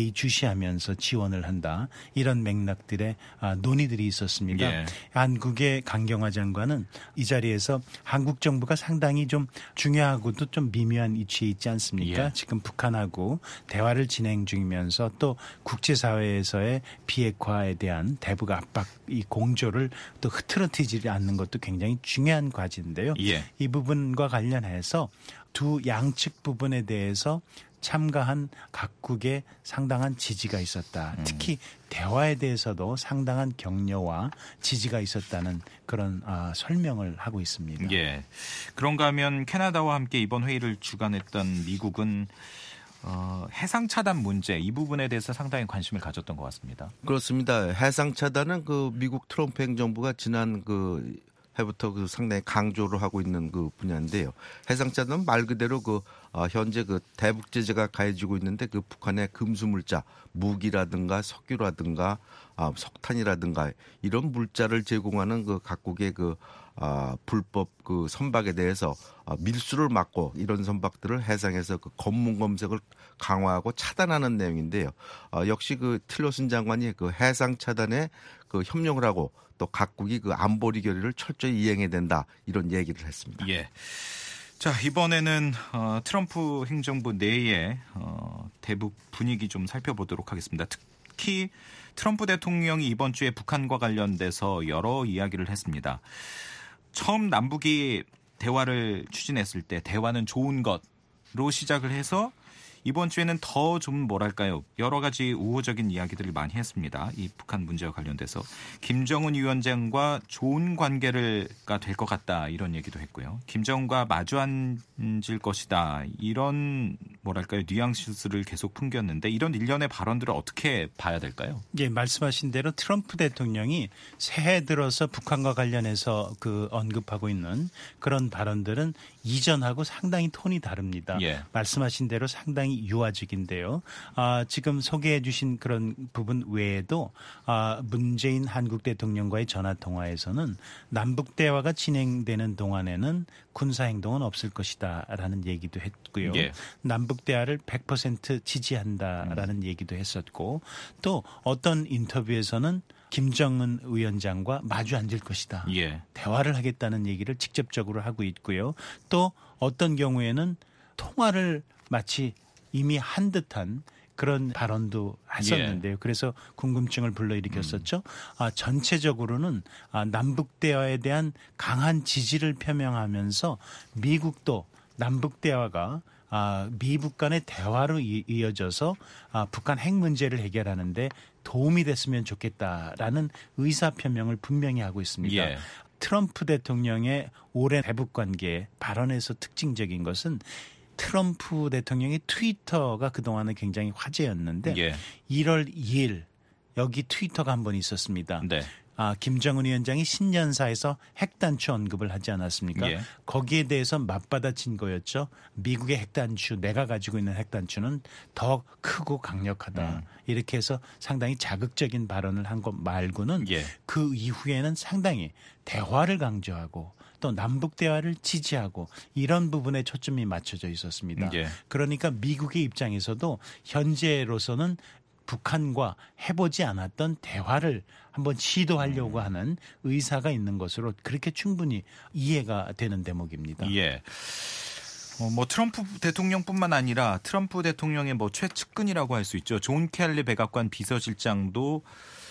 예의주시하면서 지원을 한다. 이런 맥락들의 논의들이 있었습니다. 예. 한국의 강경화 장관은 이 자리에서 한국 정부가 상당히 좀 중요하고도 좀 미묘한 위치에 있지 않습니까? 예. 지금 북한하고 대화를 진행 중이면서 또 국제사회에서의 비핵화에 대한 대북 압박 이 공조를 또 흐트러뜨리지 않는 것도 굉장히 중요한 과제인데요. 예. 이 부분과 관련해서 두 양측 부분에 대해서 참가한 각국의 상당한 지지가 있었다. 음. 특히 대화에 대해서도 상당한 격려와 지지가 있었다는 그런 아, 설명을 하고 있습니다. 예. 그런가 하면 캐나다와 함께 이번 회의를 주관했던 미국은 어, 해상 차단 문제 이 부분에 대해서 상당히 관심을 가졌던 것 같습니다. 그렇습니다. 해상 차단은 그 미국 트럼프 행정부가 지난 그 해부터 그 상당히 강조를 하고 있는 그 분야인데요. 해상차단은 말 그대로 그 어, 현재 그 대북 제재가 가해지고 있는데 그 북한의 금수 물자, 무기라든가 석유라든가 아, 석탄이라든가 이런 물자를 제공하는 그 각국의 그 아, 불법 그 선박에 대해서 아, 밀수를 막고 이런 선박들을 해상에서 그 검문 검색을 강화하고 차단하는 내용인데요. 아, 역시 그 틸러슨 장관이 그 해상 차단에 그 협력을 하고 또 각국이 그 안보리 결의를 철저히 이행해야 된다 이런 얘기를 했습니다. 예. 자 이번에는 어, 트럼프 행정부 내에 어, 대북 분위기 좀 살펴보도록 하겠습니다. 특히 트럼프 대통령이 이번 주에 북한과 관련돼서 여러 이야기를 했습니다. 처음 남북이 대화를 추진했을 때 대화는 좋은 것으로 시작을 해서 이번 주에는 더 좀 뭐랄까요, 여러 가지 우호적인 이야기들을 많이 했습니다. 이 북한 문제와 관련돼서 김정은 위원장과 좋은 관계가 될 것 같다 이런 얘기도 했고요. 김정은과 마주 앉을 것이다 이런 뭐랄까요 뉘앙스를 계속 풍겼는데 이런 일련의 발언들을 어떻게 봐야 될까요? 예, 말씀하신 대로 트럼프 대통령이 새해 들어서 북한과 관련해서 그 언급하고 있는 그런 발언들은 이전하고 상당히 톤이 다릅니다. 예. 말씀하신 대로 상당히 유화적인데요. 아, 지금 소개해 주신 그런 부분 외에도 아, 문재인 한국 대통령과의 전화 통화에서는 남북 대화가 진행되는 동안에는 군사 행동은 없을 것이다라는 얘기도 했고요. 예. 남북 대화를 백 퍼센트 지지한다라는 음. 얘기도 했었고 또 어떤 인터뷰에서는 김정은 위원장과 마주 앉을 것이다. 예. 대화를 대화를 하겠다는 얘기를 직접적으로 하고 있고요. 또 어떤 경우에는 통화를 마치 이미 한 듯한 그런 발언도 했었는데요. 예. 그래서 궁금증을 불러일으켰었죠. 음. 아, 전체적으로는 아, 남북 대화에 대한 강한 지지를 표명하면서 미국도 남북 대화가 아, 미북 간의 대화로 이, 이어져서 아, 북한 핵 문제를 해결하는데 도움이 됐으면 좋겠다라는 의사표명을 분명히 하고 있습니다. 예. 트럼프 대통령의 올해 대북 관계 발언에서 특징적인 것은 트럼프 대통령의 트위터가 그동안은 굉장히 화제였는데 예. 일월 이일 여기 트위터가 한 번 있었습니다. 네. 아, 김정은 위원장이 신년사에서 핵단추 언급을 하지 않았습니까? 예. 거기에 대해서 맞받아친 거였죠. 미국의 핵단추, 내가 가지고 있는 핵단추는 더 크고 강력하다. 음. 이렇게 해서 상당히 자극적인 발언을 한 것 말고는 예. 그 이후에는 상당히 대화를 강조하고 또 남북 대화를 지지하고 이런 부분에 초점이 맞춰져 있었습니다. 예. 그러니까 미국의 입장에서도 현재로서는 북한과 해보지 않았던 대화를 한번 시도하려고 음. 하는 의사가 있는 것으로 그렇게 충분히 이해가 되는 대목입니다. 예. 어, 뭐 트럼프 대통령뿐만 아니라 트럼프 대통령의 뭐 최측근이라고 할 수 있죠. 존 켈리 백악관 비서실장도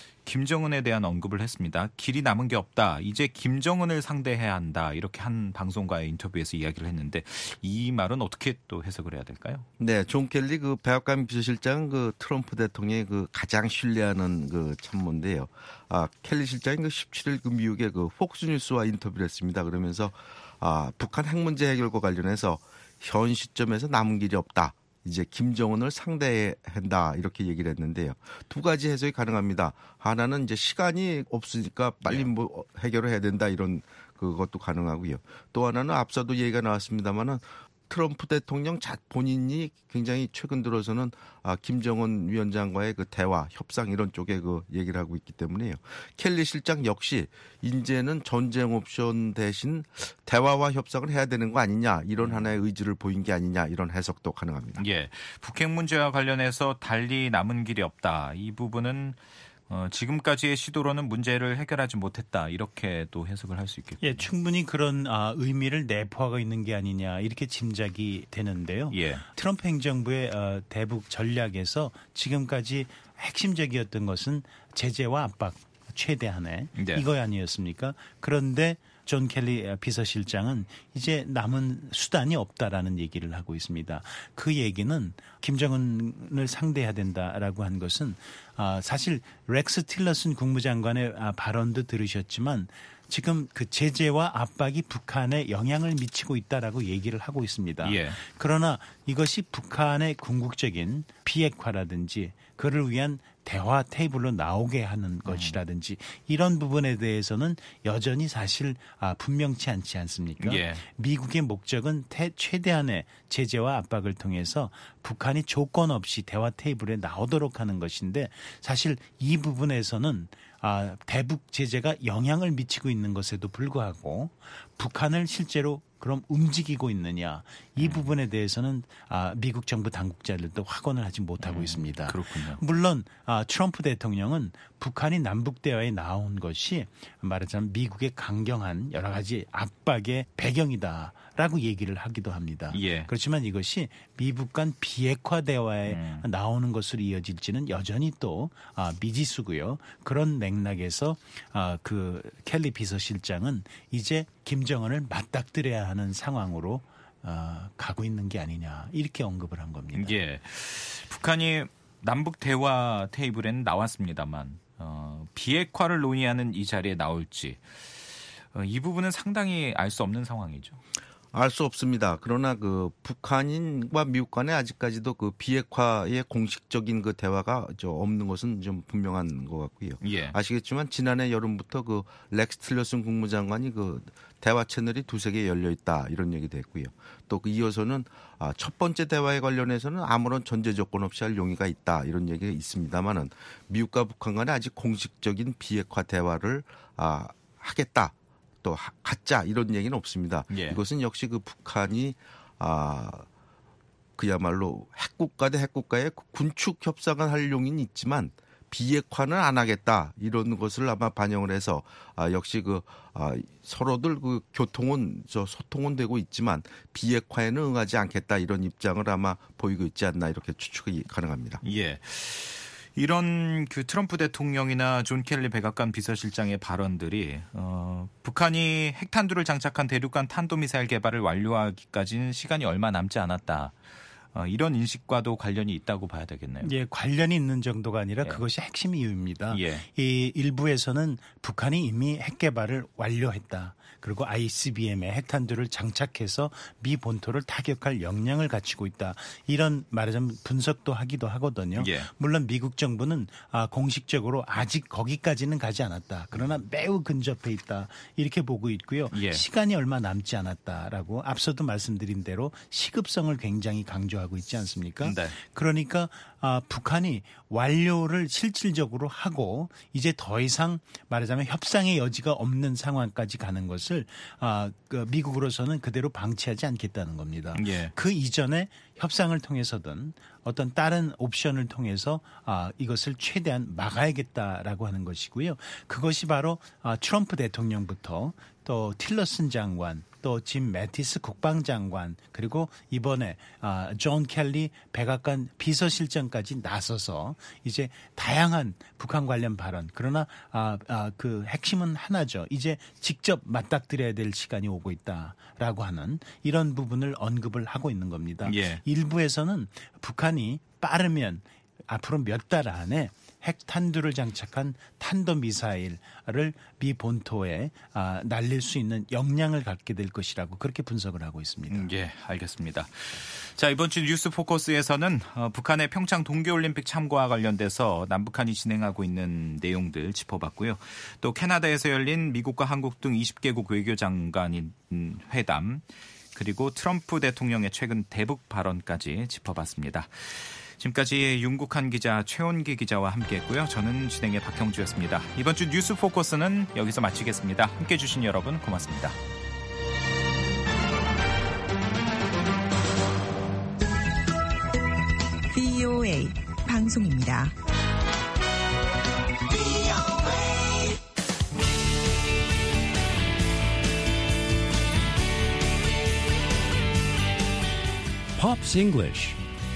김정은에 대한 언급을 했습니다. 길이 남은 게 없다. 이제 김정은을 상대해야 한다. 이렇게 한 방송과의 인터뷰에서 이야기를 했는데 이 말은 어떻게 또 해석을 해야 될까요? 네, 존 켈리 그 백악관 비서실장 그 트럼프 대통령의 그 가장 신뢰하는 그 참모인데요. 아, 켈리 실장이 그 십칠일 그 미국의 그 폭스뉴스와 인터뷰를 했습니다. 그러면서 아, 북한 핵 문제 해결과 관련해서 현 시점에서 남은 길이 없다. 이제 김정은을 상대해야 한다 이렇게 얘기를 했는데요. 두 가지 해석이 가능합니다. 하나는 이제 시간이 없으니까 빨리 뭐 해결을 해야 된다 이런 그것도 가능하고요. 또 하나는 앞서도 얘기가 나왔습니다마는 트럼프 대통령 자 본인이 굉장히 최근 들어서는 아, 김정은 위원장과의 그 대화, 협상 이런 쪽에 그 얘기를 하고 있기 때문에요. 켈리 실장 역시 이제는 전쟁 옵션 대신 대화와 협상을 해야 되는 거 아니냐 이런 하나의 의지를 보인 게 아니냐 이런 해석도 가능합니다. 예, 북핵 문제와 관련해서 달리 남은 길이 없다. 이 부분은 어, 지금까지의 시도로는 문제를 해결하지 못했다. 이렇게 또 해석을 할 수 있겠군요. 예, 충분히 그런 아, 의미를 내포하고 있는 게 아니냐 이렇게 짐작이 되는데요. 예. 트럼프 행정부의 어, 대북 전략에서 지금까지 핵심적이었던 것은 제재와 압박 최대한의 네. 이거 아니었습니까? 그런데 존 켈리 비서실장은 이제 남은 수단이 없다라는 얘기를 하고 있습니다. 그 얘기는 김정은을 상대해야 된다라고 한 것은 사실 렉스 틸러슨 국무장관의 발언도 들으셨지만 지금 그 제재와 압박이 북한에 영향을 미치고 있다라고 얘기를 하고 있습니다. 예. 그러나 이것이 북한의 궁극적인 비핵화라든지 그를 위한 대화 테이블로 나오게 하는 것이라든지 이런 부분에 대해서는 여전히 사실 분명치 않지 않습니까? 예. 미국의 목적은 최대한의 제재와 압박을 통해서 북한이 조건 없이 대화 테이블에 나오도록 하는 것인데 사실 이 부분에서는 아, 대북 제재가 영향을 미치고 있는 것에도 불구하고 북한을 실제로 그럼 움직이고 있느냐 이 부분에 대해서는 아, 미국 정부 당국자들도 확언을 하지 못하고 음, 있습니다. 그렇군요. 물론 아, 트럼프 대통령은 북한이 남북 대화에 나온 것이 말하자면 미국의 강경한 여러 가지 압박의 배경이다라고 얘기를 하기도 합니다. 예. 그렇지만 이것이 미북 간 비핵화 대화에 음. 나오는 것으로 이어질지는 여전히 또 아, 미지수고요. 그런 맥락에서 아, 그 켈리 비서실장은 이제 김정은을 맞닥뜨려야 하는 상황으로 어, 가고 있는 게 아니냐 이렇게 언급을 한 겁니다. 예, 북한이 남북 대화 테이블에는 나왔습니다만 어, 비핵화를 논의하는 이 자리에 나올지 어, 이 부분은 상당히 알 수 없는 상황이죠. 알 수 없습니다. 그러나 그 북한인과 미국 간에 아직까지도 그 비핵화의 공식적인 그 대화가 저 없는 것은 좀 분명한 것 같고요. 예. 아시겠지만 지난해 여름부터 그 렉스 틸러슨 국무장관이 그 대화 채널이 두세 개 열려 있다 이런 얘기도 했고요. 또 그 이어서는 아, 첫 번째 대화에 관련해서는 아무런 전제 조건 없이 할 용의가 있다 이런 얘기가 있습니다만은 미국과 북한 간에 아직 공식적인 비핵화 대화를 아, 하겠다. 또 갖자 이런 얘기는 없습니다. 예. 이것은 역시 그 북한이 아 그야말로 핵국가 대 핵국가의 군축 협상을 할 용인 있지만 비핵화는 안 하겠다 이런 것을 아마 반영을 해서 아 역시 그 아, 서로들 그 교통은 저 소통은 되고 있지만 비핵화에는 응하지 않겠다 이런 입장을 아마 보이고 있지 않나 이렇게 추측이 가능합니다. 예. 이런 그 트럼프 대통령이나 존 켈리 백악관 비서실장의 발언들이 어, 북한이 핵탄두를 장착한 대륙간 탄도미사일 개발을 완료하기까지는 시간이 얼마 남지 않았다. 어, 이런 인식과도 관련이 있다고 봐야 되겠네요. 예, 관련이 있는 정도가 아니라 예. 그것이 핵심 이유입니다. 예. 이 일부에서는 북한이 이미 핵 개발을 완료했다. 그리고 아이씨비엠에 핵탄두를 장착해서 미 본토를 타격할 역량을 갖추고 있다. 이런 말하자면 분석도 하기도 하거든요. 예. 물론 미국 정부는 아, 공식적으로 아직 거기까지는 가지 않았다. 그러나 매우 근접해 있다. 이렇게 보고 있고요. 예. 시간이 얼마 남지 않았다라고 앞서도 말씀드린 대로 시급성을 굉장히 강조하고 있지 않습니까? 네. 그러니까 아, 북한이 완료를 실질적으로 하고 이제 더 이상 말하자면 협상의 여지가 없는 상황까지 가는 것을 아, 그 미국으로서는 그대로 방치하지 않겠다는 겁니다. 예. 그 이전에 협상을 통해서든 어떤 다른 옵션을 통해서 아, 이것을 최대한 막아야겠다라고 하는 것이고요. 그것이 바로 아, 트럼프 대통령부터 또 틸러슨 장관, 또 짐 매티스 국방장관, 그리고 이번에 아, 존 켈리 백악관 비서실장까지 나서서 이제 다양한 북한 관련 발언, 그러나 아, 아, 그 핵심은 하나죠. 이제 직접 맞닥뜨려야 될 시간이 오고 있다라고 하는 이런 부분을 언급을 하고 있는 겁니다. 예. 일부에서는 북한이 빠르면 앞으로 몇 달 안에 핵탄두를 장착한 탄도미사일을 미 본토에 아, 날릴 수 있는 역량을 갖게 될 것이라고 그렇게 분석을 하고 있습니다. 음, 예, 알겠습니다. 자, 이번 주 뉴스 포커스에서는 어, 북한의 평창 동계올림픽 참가와 관련돼서 남북한이 진행하고 있는 내용들 짚어봤고요. 또 캐나다에서 열린 미국과 한국 등 이십 개국 외교장관인 회담, 그리고 트럼프 대통령의 최근 대북 발언까지 짚어봤습니다. 지금까지 윤국한 기자, 최원기 기자와 함께했고요. 저는 진행의 박형주였습니다. 이번 주 뉴스 포커스는 여기서 마치겠습니다. 함께해 주신 여러분 고맙습니다. 브이오에이 방송입니다. Pops English.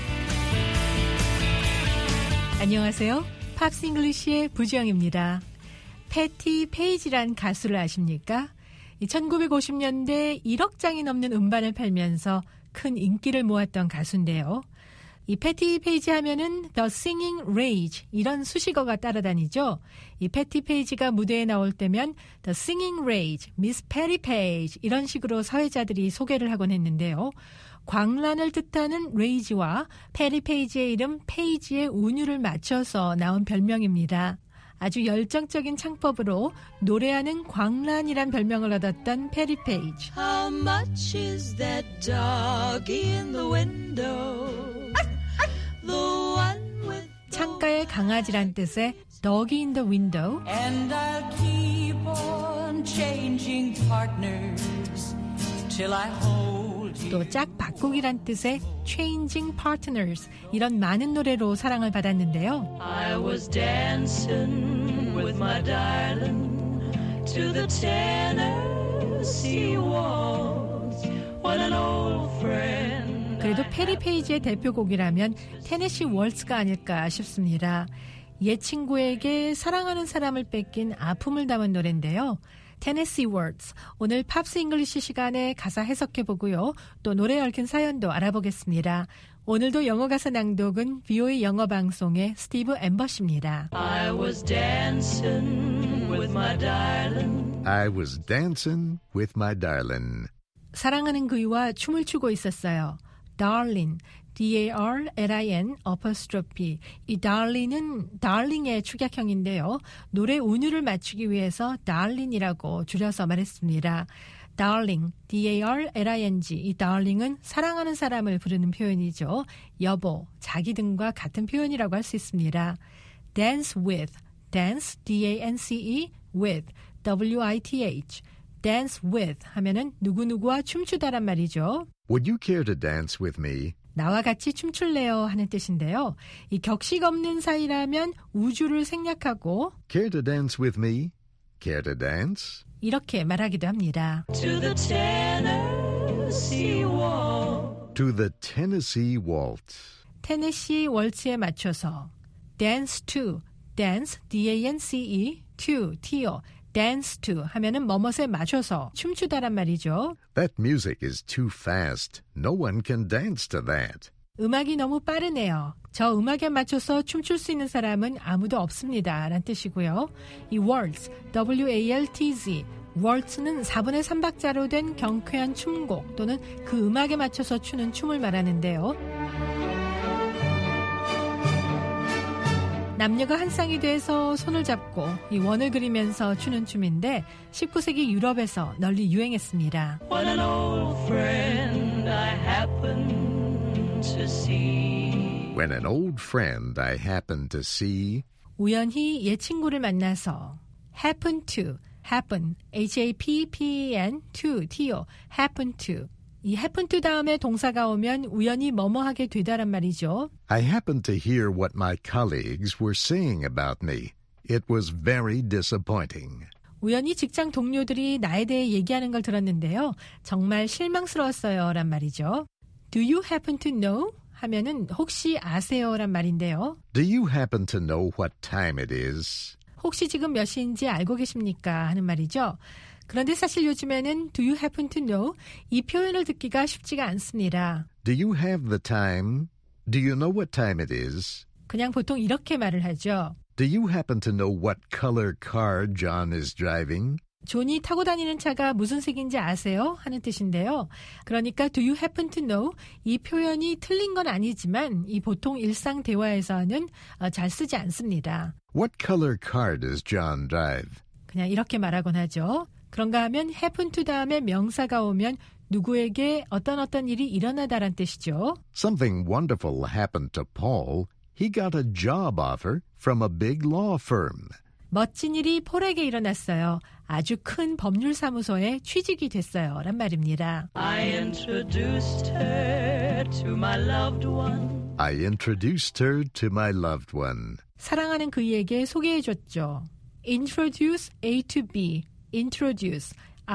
안녕하세요. 팝스 잉글리시의 부지영입니다. 패티 페이지란 가수를 아십니까? 천구백오십 년대 일억 장이 넘는 음반을 팔면서 큰 인기를 모았던 가수인데요. 이 패티 페이지 하면은 The Singing Rage 이런 수식어가 따라다니죠. 이 패티 페이지가 무대에 나올 때면 The Singing Rage, Miss Patty Page 이런 식으로 사회자들이 소개를 하곤 했는데요. 광란을 뜻하는 레이지와 패리 페이지의 이름 페이지의 운율을 맞춰서 나온 별명입니다. 아주 열정적인 창법으로 노래하는 광란이란 별명을 얻었던 패리 페이지. How much is that dog in the window? The one with 창가의 강아지란 뜻의 dog in the window. And I'll keep on changing partners till I hold 또 짝바꾸기란 뜻의 Changing Partners 이런 많은 노래로 사랑을 받았는데요. I was dancing with my darling to the Tennessee waltz when an old friend. 그래도 패리 페이지의 대표곡이라면 테네시 월츠가 아닐까 싶습니다. 옛 친구에게 사랑하는 사람을 뺏긴 아픔을 담은 노래인데요. Tennessee Words. 오늘 팝스 잉글리시 시간에 가사 해석해보고요. 또 노래 얽힌 사연도 알아보겠습니다. 오늘도 영어 가사 낭독은 비오에이 영어 방송의 스티브 엠버시입니다. I was dancing with my darling. I was dancing with my darling. 사랑하는 그이와 춤을 추고 있었어요. Darling, D-A-R-L-I-N apostrophe. 이 darling은 darling의 축약형인데요. 노래 운율을 맞추기 위해서 darling이라고 줄여서 말했습니다. Darling, D-A-R-L-I-N-G. 이 darling은 사랑하는 사람을 부르는 표현이죠. 여보, 자기 등과 같은 표현이라고 할 수 있습니다. Dance with, dance, D-A-N-C-E, with, W-I-T-H. Dance with 하면은 누구누구와 춤추다란 말이죠. Would you care to dance with me? 나와 같이 춤출래요 하는 뜻인데요. 이 격식 없는 사이라면 우주를 생략하고 Care to dance with me? Care to dance? 이렇게 말하기도 합니다. To the Tennessee Waltz. To the Tennessee Waltz. 테네시 월츠에 맞춰서 dance to, dance, D-A-N-C-E, to, T-O, dance to 하면은 뭐뭇에 맞춰서 춤추다란 말이죠. That music is too fast. No one can dance to that. 음악이 너무 빠르네요. 저 음악에 맞춰서 춤출 수 있는 사람은 아무도 없습니다. 라는 뜻이고요. 이 waltz, W-A-L-T-Z, waltz는 사분의 삼 박자로 된 경쾌한 춤곡 또는 그 음악에 맞춰서 추는 춤을 말하는데요. 남녀가 한 쌍이 돼서 손을 잡고 이 원을 그리면서 추는 춤인데 십구 세기 유럽에서 널리 유행했습니다. When an old friend I happened to see. When an old friend I happened to see. 우연히 옛 친구를 만나서 happen to, happen, H-A-P-P-E-N, to, T-O, happen to. 이 happen to 다음에 동사가 오면 우연히 뭐뭐 하게 되다란 말이죠. I happened to hear what my colleagues were saying about me. It was very disappointing. 우연히 직장 동료들이 나에 대해 얘기하는 걸 들었는데요. 정말 실망스러웠어요. 란 말이죠. Do you happen to know? 하면은 혹시 아세요? 란 말인데요. Do you happen to know what time it is? 혹시 지금 몇 시인지 알고 계십니까? 하는 말이죠. 그런데 사실 요즘에는 do you happen to know? 이 표현을 듣기가 쉽지가 않습니다. Do you have the time? Do you know what time it is? 그냥 보통 이렇게 말을 하죠. Do you happen to know what color car John is driving? 존이 타고 다니는 차가 무슨 색인지 아세요? 하는 뜻인데요. 그러니까 do you happen to know? 이 표현이 틀린 건 아니지만 이 보통 일상 대화에서는 잘 쓰지 않습니다. What color car does John drive? 그냥 이렇게 말하곤 하죠. 그런가 하면 happen to 다음에 명사가 오면 누구에게 어떤 어떤 일이 일어나다란 뜻이죠. Something wonderful happened to Paul. He got a job offer from a big law firm. 멋진 일이 폴에게 일어났어요. 아주 큰 법률사무소에 취직이 됐어요. 란 말입니다. I introduced her to my loved one. I introduced her to my loved one. 사랑하는 그이에게 소개해줬죠. Introduce A to B. Introduce,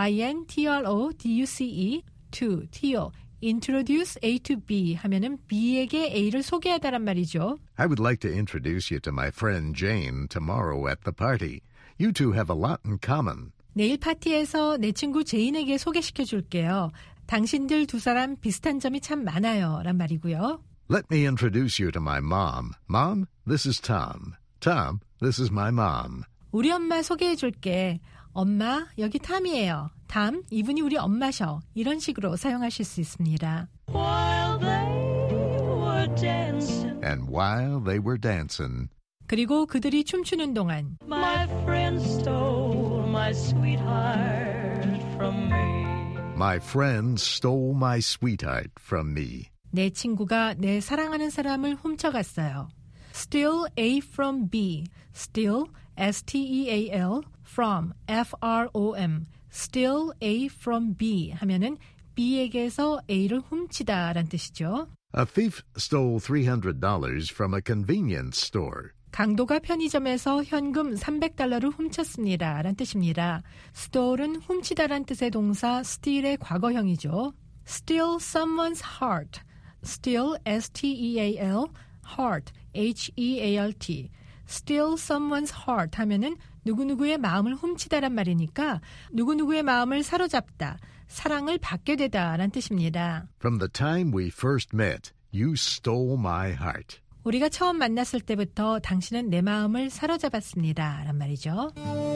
I-N-T-R-O-D-U-C-E, to, T-O, introduce A to B 하면은 B에게 A를 소개하다란 말이죠. I would like to introduce you to my friend Jane tomorrow at the party. You two have a lot in common. 내일 파티에서 내 친구 제인에게 소개시켜 줄게요. 당신들 두 사람 비슷한 점이 참 많아요. 란 말이고요. Let me introduce you to my mom. Mom, this is Tom. Tom, this is my mom. 우리 엄마 소개해 줄게. 엄마, 여기 탐이에요. 탐, 이분이 우리 엄마셔. 이런 식으로 사용하실 수 있습니다. While they were dancing. And while they were dancing. 그리고 그들이 춤추는 동안 My friend stole my sweetheart from me. My friend stole my sweetheart from me. 내 친구가 내 사랑하는 사람을 훔쳐갔어요. Steal A from B. Steal, S-T-E-A-L, from, F-R-O-M. Steal A from B 하면은 B에게서 A를 훔치다 라는 뜻이죠. A thief stole three hundred dollars from a convenience store. 강도가 편의점에서 현금 삼백 달러를 훔쳤습니다 라는 뜻입니다. Stole은 훔치다란 뜻의 동사 steal의 과거형이죠. Steal someone's heart. Steal, S-T-E-A-L, heart, H-E-A-R-T. steal someone's heart 하면은 누구누구의 마음을 훔치다란 말이니까 누구누구의 마음을 사로잡다, 사랑을 받게 되다라는 뜻입니다. From the time we first met, you stole my heart. 우리가 처음 만났을 때부터 당신은 내 마음을 사로잡았습니다. 란 말이죠.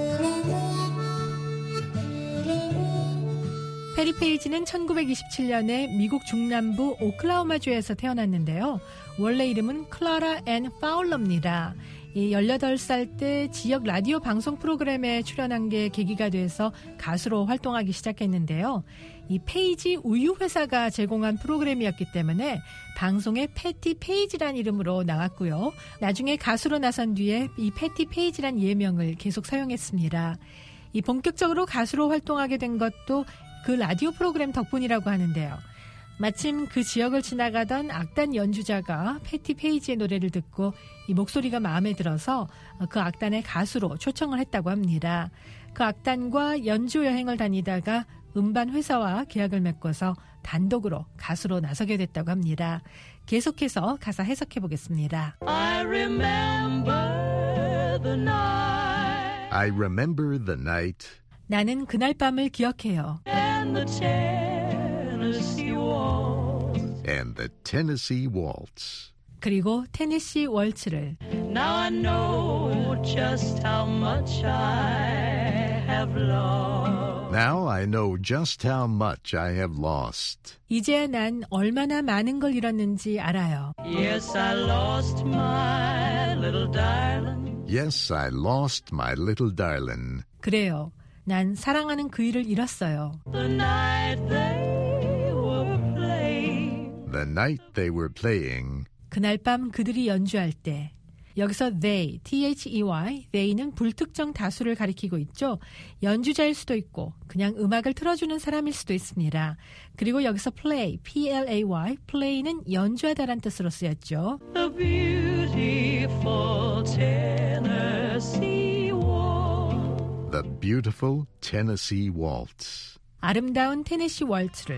페리 페이지는 천구백이십칠 년에 미국 중남부 오클라호마주에서 태어났는데요. 원래 이름은 클라라 앤 파울러입니다. 이 열여덟 살 때 지역 라디오 방송 프로그램에 출연한 게 계기가 돼서 가수로 활동하기 시작했는데요. 이 페이지 우유 회사가 제공한 프로그램이었기 때문에 방송에 패티 페이지란 이름으로 나왔고요. 나중에 가수로 나선 뒤에 이 패티 페이지란 예명을 계속 사용했습니다. 이 본격적으로 가수로 활동하게 된 것도 그 라디오 프로그램 덕분이라고 하는데요. 마침 그 지역을 지나가던 악단 연주자가 패티 페이지의 노래를 듣고 이 목소리가 마음에 들어서 그 악단의 가수로 초청을 했다고 합니다. 그 악단과 연주 여행을 다니다가 음반 회사와 계약을 맺고서 단독으로 가수로 나서게 됐다고 합니다. 계속해서 가사 해석해 보겠습니다. I remember the night. I remember the night. 나는 그날 밤을 기억해요. And the Tennessee waltz. And the Tennessee waltz. 그리고 테네시 월츠를. Now I know just how much I have lost. Now I know just how much I have lost. 이제 난 얼마나 많은 걸 잃었는지 알아요. Yes, I lost my little darling. Yes, I lost my little darling. 그래요. 난 사랑하는 그 일을 잃었어요. The night they were playing. The night they were playing. 그날 밤 그들이 연주할 때. 여기서 they, T-H-E-Y, they는 불특정 다수를 가리키고 있죠. 연주자일 수도 있고 그냥 음악을 틀어주는 사람일 수도 있습니다. 그리고 여기서 play, P-L-A-Y, play는 연주하다란 뜻으로 쓰였죠. The beautiful Tennessee waltz. The beautiful Tennessee waltz. 아름다운 테네시 월츠를.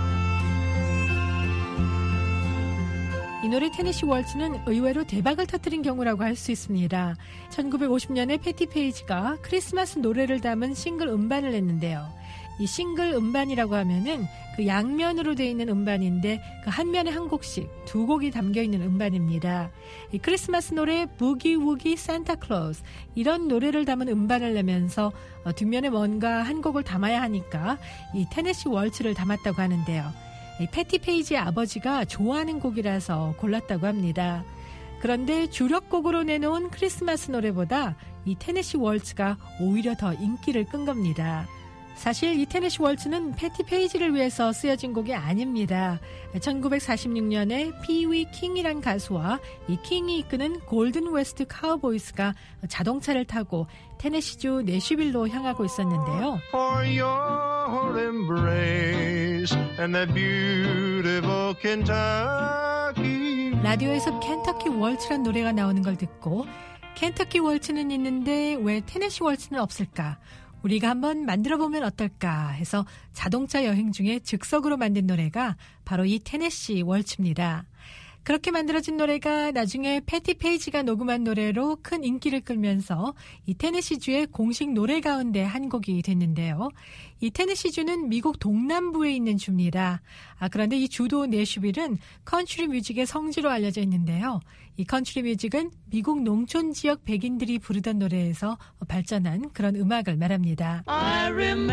이 노래 테네시 월츠는 의외로 대박을 터뜨린 경우라고 할 수 있습니다. 천구백오십 년에 패티 페이지가 크리스마스 노래를 담은 싱글 음반을 냈는데요. 이 싱글 음반이라고 하면은 그 양면으로 되어 있는 음반인데 그 한 면에 한 곡씩 두 곡이 담겨 있는 음반입니다. 이 크리스마스 노래 부기 우기 산타 클로즈 이런 노래를 담은 음반을 내면서 어, 뒷면에 뭔가 한 곡을 담아야 하니까 이 테네시 월츠를 담았다고 하는데요. 이 패티 페이지의 아버지가 좋아하는 곡이라서 골랐다고 합니다. 그런데 주력곡으로 내놓은 크리스마스 노래보다 이 테네시 월츠가 오히려 더 인기를 끈 겁니다. 사실 이 테네시 월츠는 패티 페이지를 위해서 쓰여진 곡이 아닙니다. 천구백사십육 년에 피위 킹이란 가수와 이 킹이 이끄는 골든 웨스트 카우보이스가 자동차를 타고 테네시주 내슈빌로 향하고 있었는데요. For your embrace and that beautiful Kentucky. 라디오에서 켄터키 월츠란 노래가 나오는 걸 듣고 켄터키 월츠는 있는데 왜 테네시 월츠는 없을까? 우리가 한번 만들어보면 어떨까 해서 자동차 여행 중에 즉석으로 만든 노래가 바로 이 테네시 월츠입니다. 그렇게 만들어진 노래가 나중에 패티 페이지가 녹음한 노래로 큰 인기를 끌면서 이 테네시주의 공식 노래 가운데 한 곡이 됐는데요. 이 테네시주는 미국 동남부에 있는 주입니다. 아, 그런데 이 주도 내슈빌은 컨트리 뮤직의 성지로 알려져 있는데요. 이 컨트리 뮤직은 미국 농촌 지역 백인들이 부르던 노래에서 발전한 그런 음악을 말합니다. I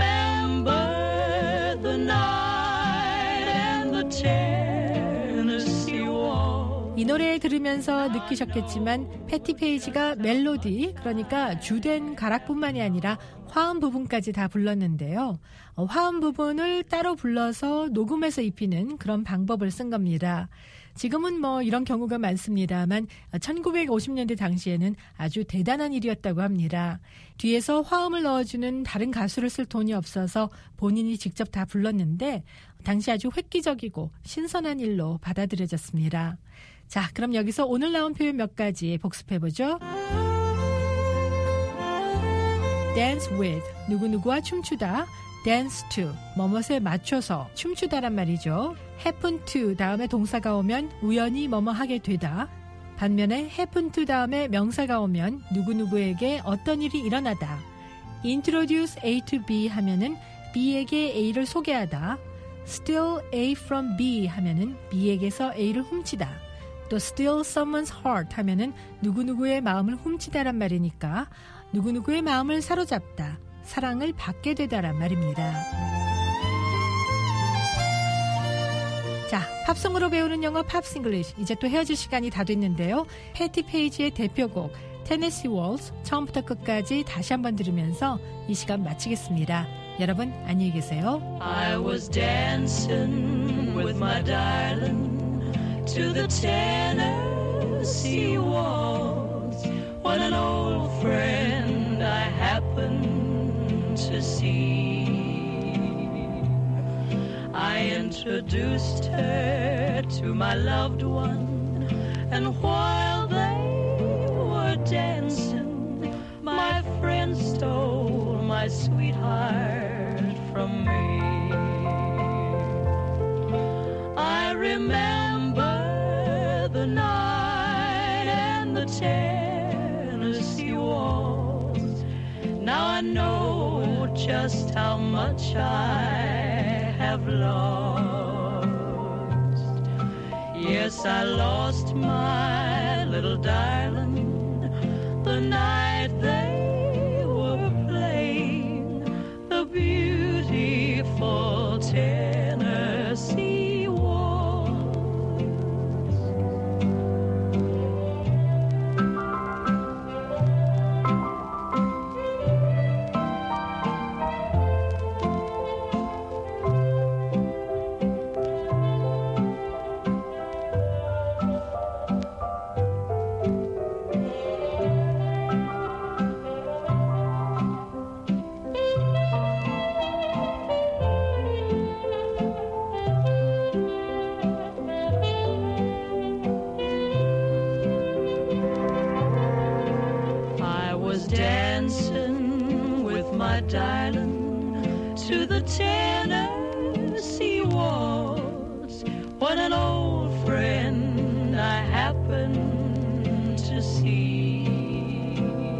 remember the night and the Tennessee waltz. 이 노래 들으면서 느끼셨겠지만 패티 페이지가 멜로디, 그러니까 주된 가락뿐만이 아니라 화음 부분까지 다 불렀는데요. 어, 화음 부분을 따로 불러서 녹음해서 입히는 그런 방법을 쓴 겁니다. 지금은 뭐 이런 경우가 많습니다만 천구백오십 년대 당시에는 아주 대단한 일이었다고 합니다. 뒤에서 화음을 넣어주는 다른 가수를 쓸 돈이 없어서 본인이 직접 다 불렀는데 당시 아주 획기적이고 신선한 일로 받아들여졌습니다. 자, 그럼 여기서 오늘 나온 표현 몇 가지 복습해보죠. dance with, 누구누구와 춤추다. dance to, 뭐뭇에 맞춰서 춤추다란 말이죠. happen to 다음에 동사가 오면 우연히 뭐뭐 하게 되다. 반면에 happen to 다음에 명사가 오면 누구누구에게 어떤 일이 일어나다. introduce A to B 하면은 B에게 A를 소개하다. steal A from B 하면은 B에게서 A를 훔치다. 또 steal someone's heart 하면은 누구누구의 마음을 훔치다란 말이니까 누구누구의 마음을 사로잡다, 사랑을 받게 되다란 말입니다. 자, 팝송으로 배우는 영어 팝스 잉글리쉬 이제 또 헤어질 시간이 다 됐는데요. 패티 페이지의 대표곡 테네시 월즈 처음부터 끝까지 다시 한번 들으면서 이 시간 마치겠습니다. 여러분 안녕히 계세요. I was dancing with my darling to the Tennessee waltz when an old friend I happened to see. I introduced her to my loved one, and while they were dancing, my friend stole my sweetheart from me. I remember the night and the Tennessee waltz. Now I know just how much I have lost. Yes, I lost my little darling the night they were playing the beautiful Tennessee waltz. Dancing with my darling to the Tennessee waltz when an old friend I happened to see.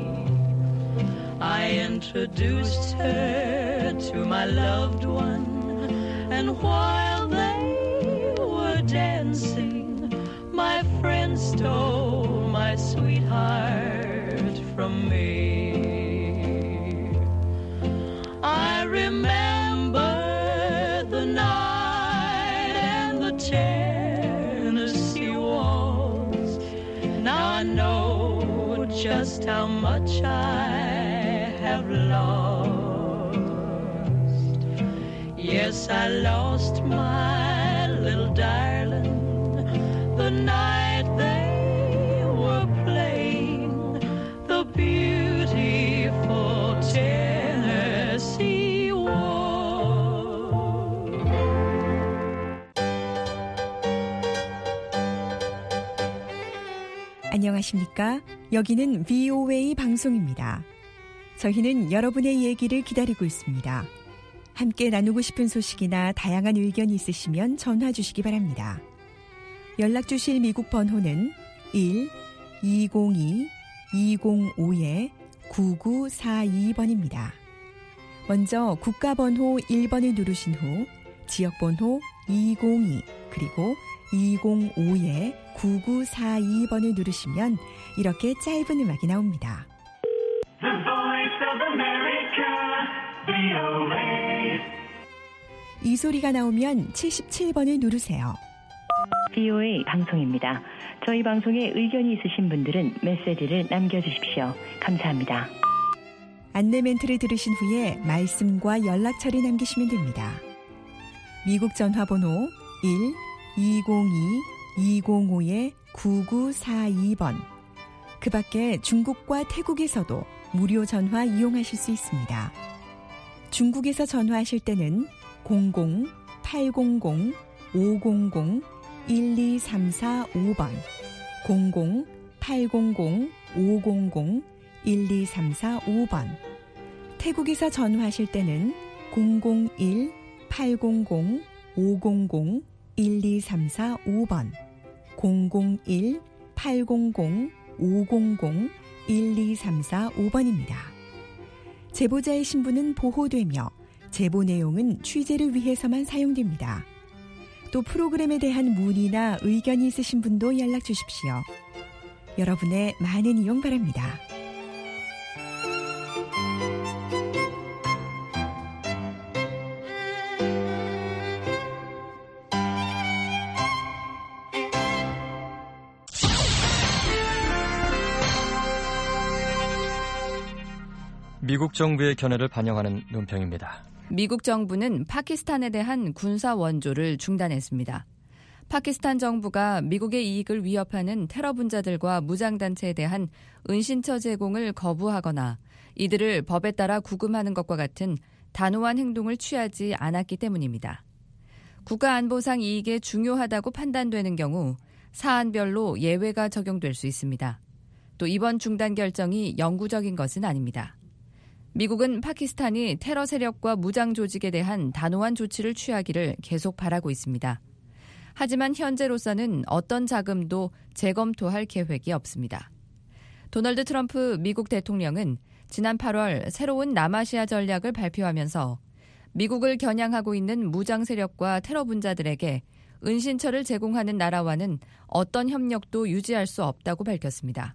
I introduced her to my loved one, and while they were dancing, my friend stole my sweetheart from me. I remember the night and the Tennessee waltz. Now I know just how much I have lost. Yes, I lost my little darling the night they were playing the beautiful Tennessee waltz. 안녕하십니까? 여기는 브이오에이 방송입니다. 저희는 여러분의 얘기를 기다리고 있습니다. 함께 나누고 싶은 소식이나 다양한 의견이 있으시면 전화 주시기 바랍니다. 연락 주실 미국 번호는 일 이공이 이공오 구구사이 번입니다. 먼저 국가번호 일 번을 누르신 후 지역번호 이공이 그리고 이공오 구구사이 번을 누르시면 이렇게 짧은 음악이 나옵니다. The Voice of America, 브이오에이. 이 소리가 나오면 칠십칠 번을 누르세요. 브이오에이 방송입니다. 저희 방송에 의견이 있으신 분들은 메시지를 남겨주십시오. 감사합니다. 안내 멘트를 들으신 후에 말씀과 연락처를 남기시면 됩니다. 미국 전화번호 일 이공이 이공오 구구사이 번. 그 밖에 중국과 태국에서도 무료 전화 이용하실 수 있습니다. 중국에서 전화하실 때는 공공 팔공공 오공공 일이삼사오 번, 공공 팔공공 오공공 일이삼사오 번. 태국에서 전화하실 때는 공공일 팔공공 오공공 일이삼사오 번, 공공일 팔공공 오공공 일이삼사오 번입니다. 제보자의 신분은 보호되며 제보 내용은 취재를 위해서만 사용됩니다. 또 프로그램에 대한 문의나 의견이 있으신 분도 연락 주십시오. 여러분의 많은 이용 바랍니다. 미국 정부의 견해를 반영하는 논평입니다. 미국 정부는 파키스탄에 대한 군사 원조를 중단했습니다. 파키스탄 정부가 미국의 이익을 위협하는 테러 분자들과 무장단체에 대한 은신처 제공을 거부하거나 이들을 법에 따라 구금하는 것과 같은 단호한 행동을 취하지 않았기 때문입니다. 국가안보상 이익에 중요하다고 판단되는 경우 사안별로 예외가 적용될 수 있습니다. 또 이번 중단 결정이 영구적인 것은 아닙니다. 미국은 파키스탄이 테러 세력과 무장 조직에 대한 단호한 조치를 취하기를 계속 바라고 있습니다. 하지만 현재로서는 어떤 자금도 재검토할 계획이 없습니다. 도널드 트럼프 미국 대통령은 지난 팔월 새로운 남아시아 전략을 발표하면서 미국을 겨냥하고 있는 무장 세력과 테러 분자들에게 은신처를 제공하는 나라와는 어떤 협력도 유지할 수 없다고 밝혔습니다.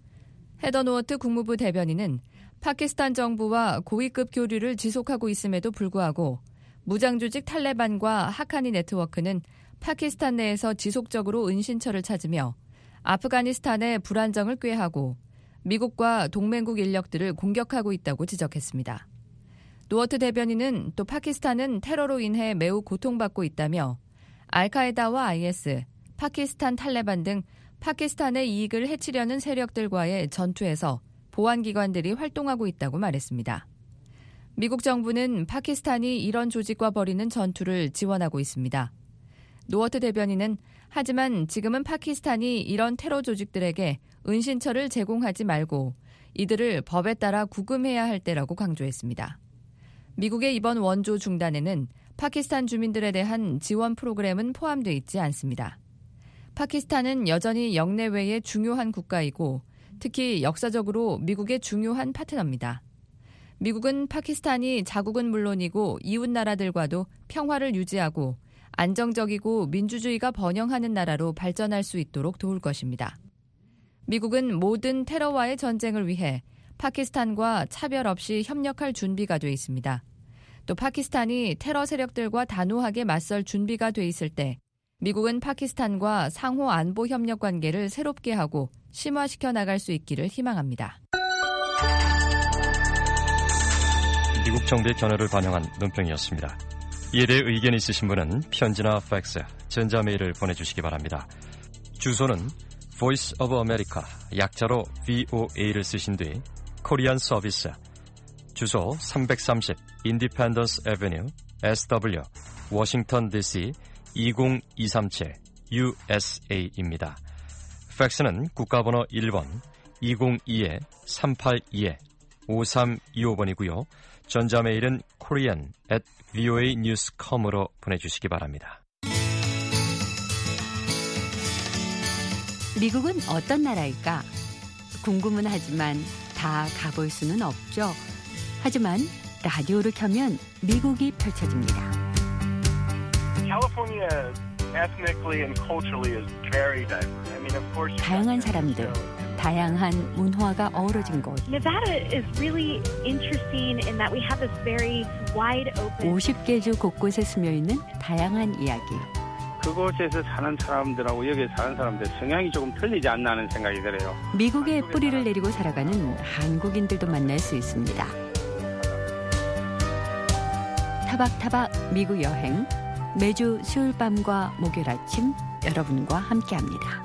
헤더 노어트 국무부 대변인은 파키스탄 정부와 고위급 교류를 지속하고 있음에도 불구하고 무장조직 탈레반과 하카니 네트워크는 파키스탄 내에서 지속적으로 은신처를 찾으며 아프가니스탄의 불안정을 꾀하고 미국과 동맹국 인력들을 공격하고 있다고 지적했습니다. 노어트 대변인은 또 파키스탄은 테러로 인해 매우 고통받고 있다며 알카에다와 아이에스, 파키스탄 탈레반 등 파키스탄의 이익을 해치려는 세력들과의 전투에서 보안기관들이 활동하고 있다고 말했습니다. 미국 정부는 파키스탄이 이런 조직과 벌이는 전투를 지원하고 있습니다. 노어트 대변인은 하지만 지금은 파키스탄이 이런 테러 조직들에게 은신처를 제공하지 말고 이들을 법에 따라 구금해야 할 때라고 강조했습니다. 미국의 이번 원조 중단에는 파키스탄 주민들에 대한 지원 프로그램은 포함되어 있지 않습니다. 파키스탄은 여전히 영내외의 중요한 국가이고 특히 역사적으로 미국의 중요한 파트너입니다. 미국은 파키스탄이 자국은 물론이고 이웃 나라들과도 평화를 유지하고 안정적이고 민주주의가 번영하는 나라로 발전할 수 있도록 도울 것입니다. 미국은 모든 테러와의 전쟁을 위해 파키스탄과 차별 없이 협력할 준비가 돼 있습니다. 또 파키스탄이 테러 세력들과 단호하게 맞설 준비가 돼 있을 때 미국은 파키스탄과 상호 안보 협력 관계를 새롭게 하고 심화시켜 나갈 수 있기를 희망합니다. 미국 정부의 견해를 반영한 논평이었습니다. 이에 대해 의견 있으신 분은 편지나 팩스, 전자메일을 보내주시기 바랍니다. 주소는 Voice of America, 약자로 브이오에이를 쓰신 뒤 코리안 서비스, 주소 삼백삼십 Independence Avenue, 에스더블유, 워싱턴 디씨 이공이삼칠 유에스에이입니다. 팩스는 국가번호 일 번 이공이 삼팔이 오삼이오 번이고요. 전자메일은 korean at 브이오에이 뉴스 닷컴으로 보내주시기 바랍니다. 미국은 어떤 나라일까? 궁금은 하지만 다 가볼 수는 없죠. 하지만 라디오를 켜면 미국이 펼쳐집니다. California ethnically and culturally is very diverse. I mean, of course. 다양한 사람들, 다양한 문화가 어우러진 곳. Nevada is really interesting in that we have this very wide open. 오십 개 주 곳곳에 스며 있는 다양한 이야기. 그곳에서 사는 사람들하고 여기 사는 사람들 성향이 조금 틀리지 않나 하는 생각이 들어요. 미국에 뿌리를 내리고 살아가는 한국인들도 만날 수 있습니다. 타박타박 미국 여행. 매주 수요일 밤과 목요일 아침 여러분과 함께합니다.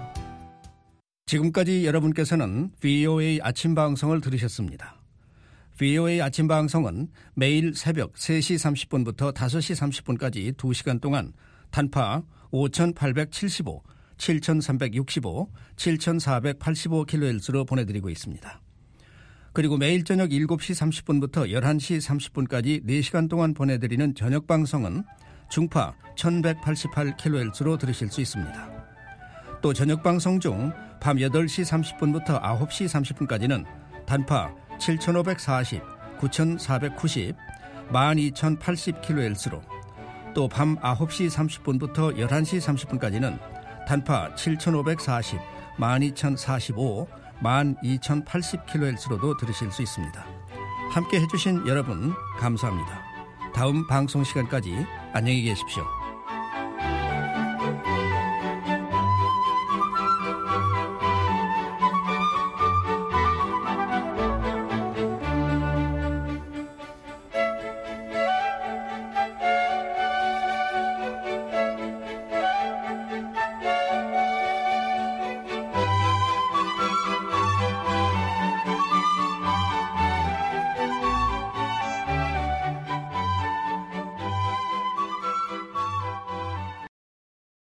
지금까지 여러분께서는 브이오에이 아침 방송을 들으셨습니다. 브이오에이 아침 방송은 매일 새벽 세 시 삼십 분부터 다섯 시 삼십 분까지 두 시간 동안 단파 오천팔백칠십오, 칠천삼백육십오, 칠천사백팔십오 킬로헤르츠로 보내드리고 있습니다. 그리고 매일 저녁 일곱 시 삼십 분부터 열한 시 삼십 분까지 네 시간 동안 보내드리는 저녁 방송은 중파 천백팔십팔 킬로헤르츠로 들으실 수 있습니다. 또 또 저녁 방송 중 밤 여덟 시 삼십 분부터 아홉 시 삼십 분까지는 단파 칠천오백사십, 구천사백구십, 만 이천팔십 킬로헤르츠로 또 밤 아홉 시 삼십 분부터 열한 시 삼십 분까지는 단파 칠천오백사십, 만 이천사십오, 만 이천팔십 킬로헤르츠로도 들으실 수 있습니다. 함께 해주신 여러분 감사합니다. 다음 방송 시간까지 안녕히 계십시오.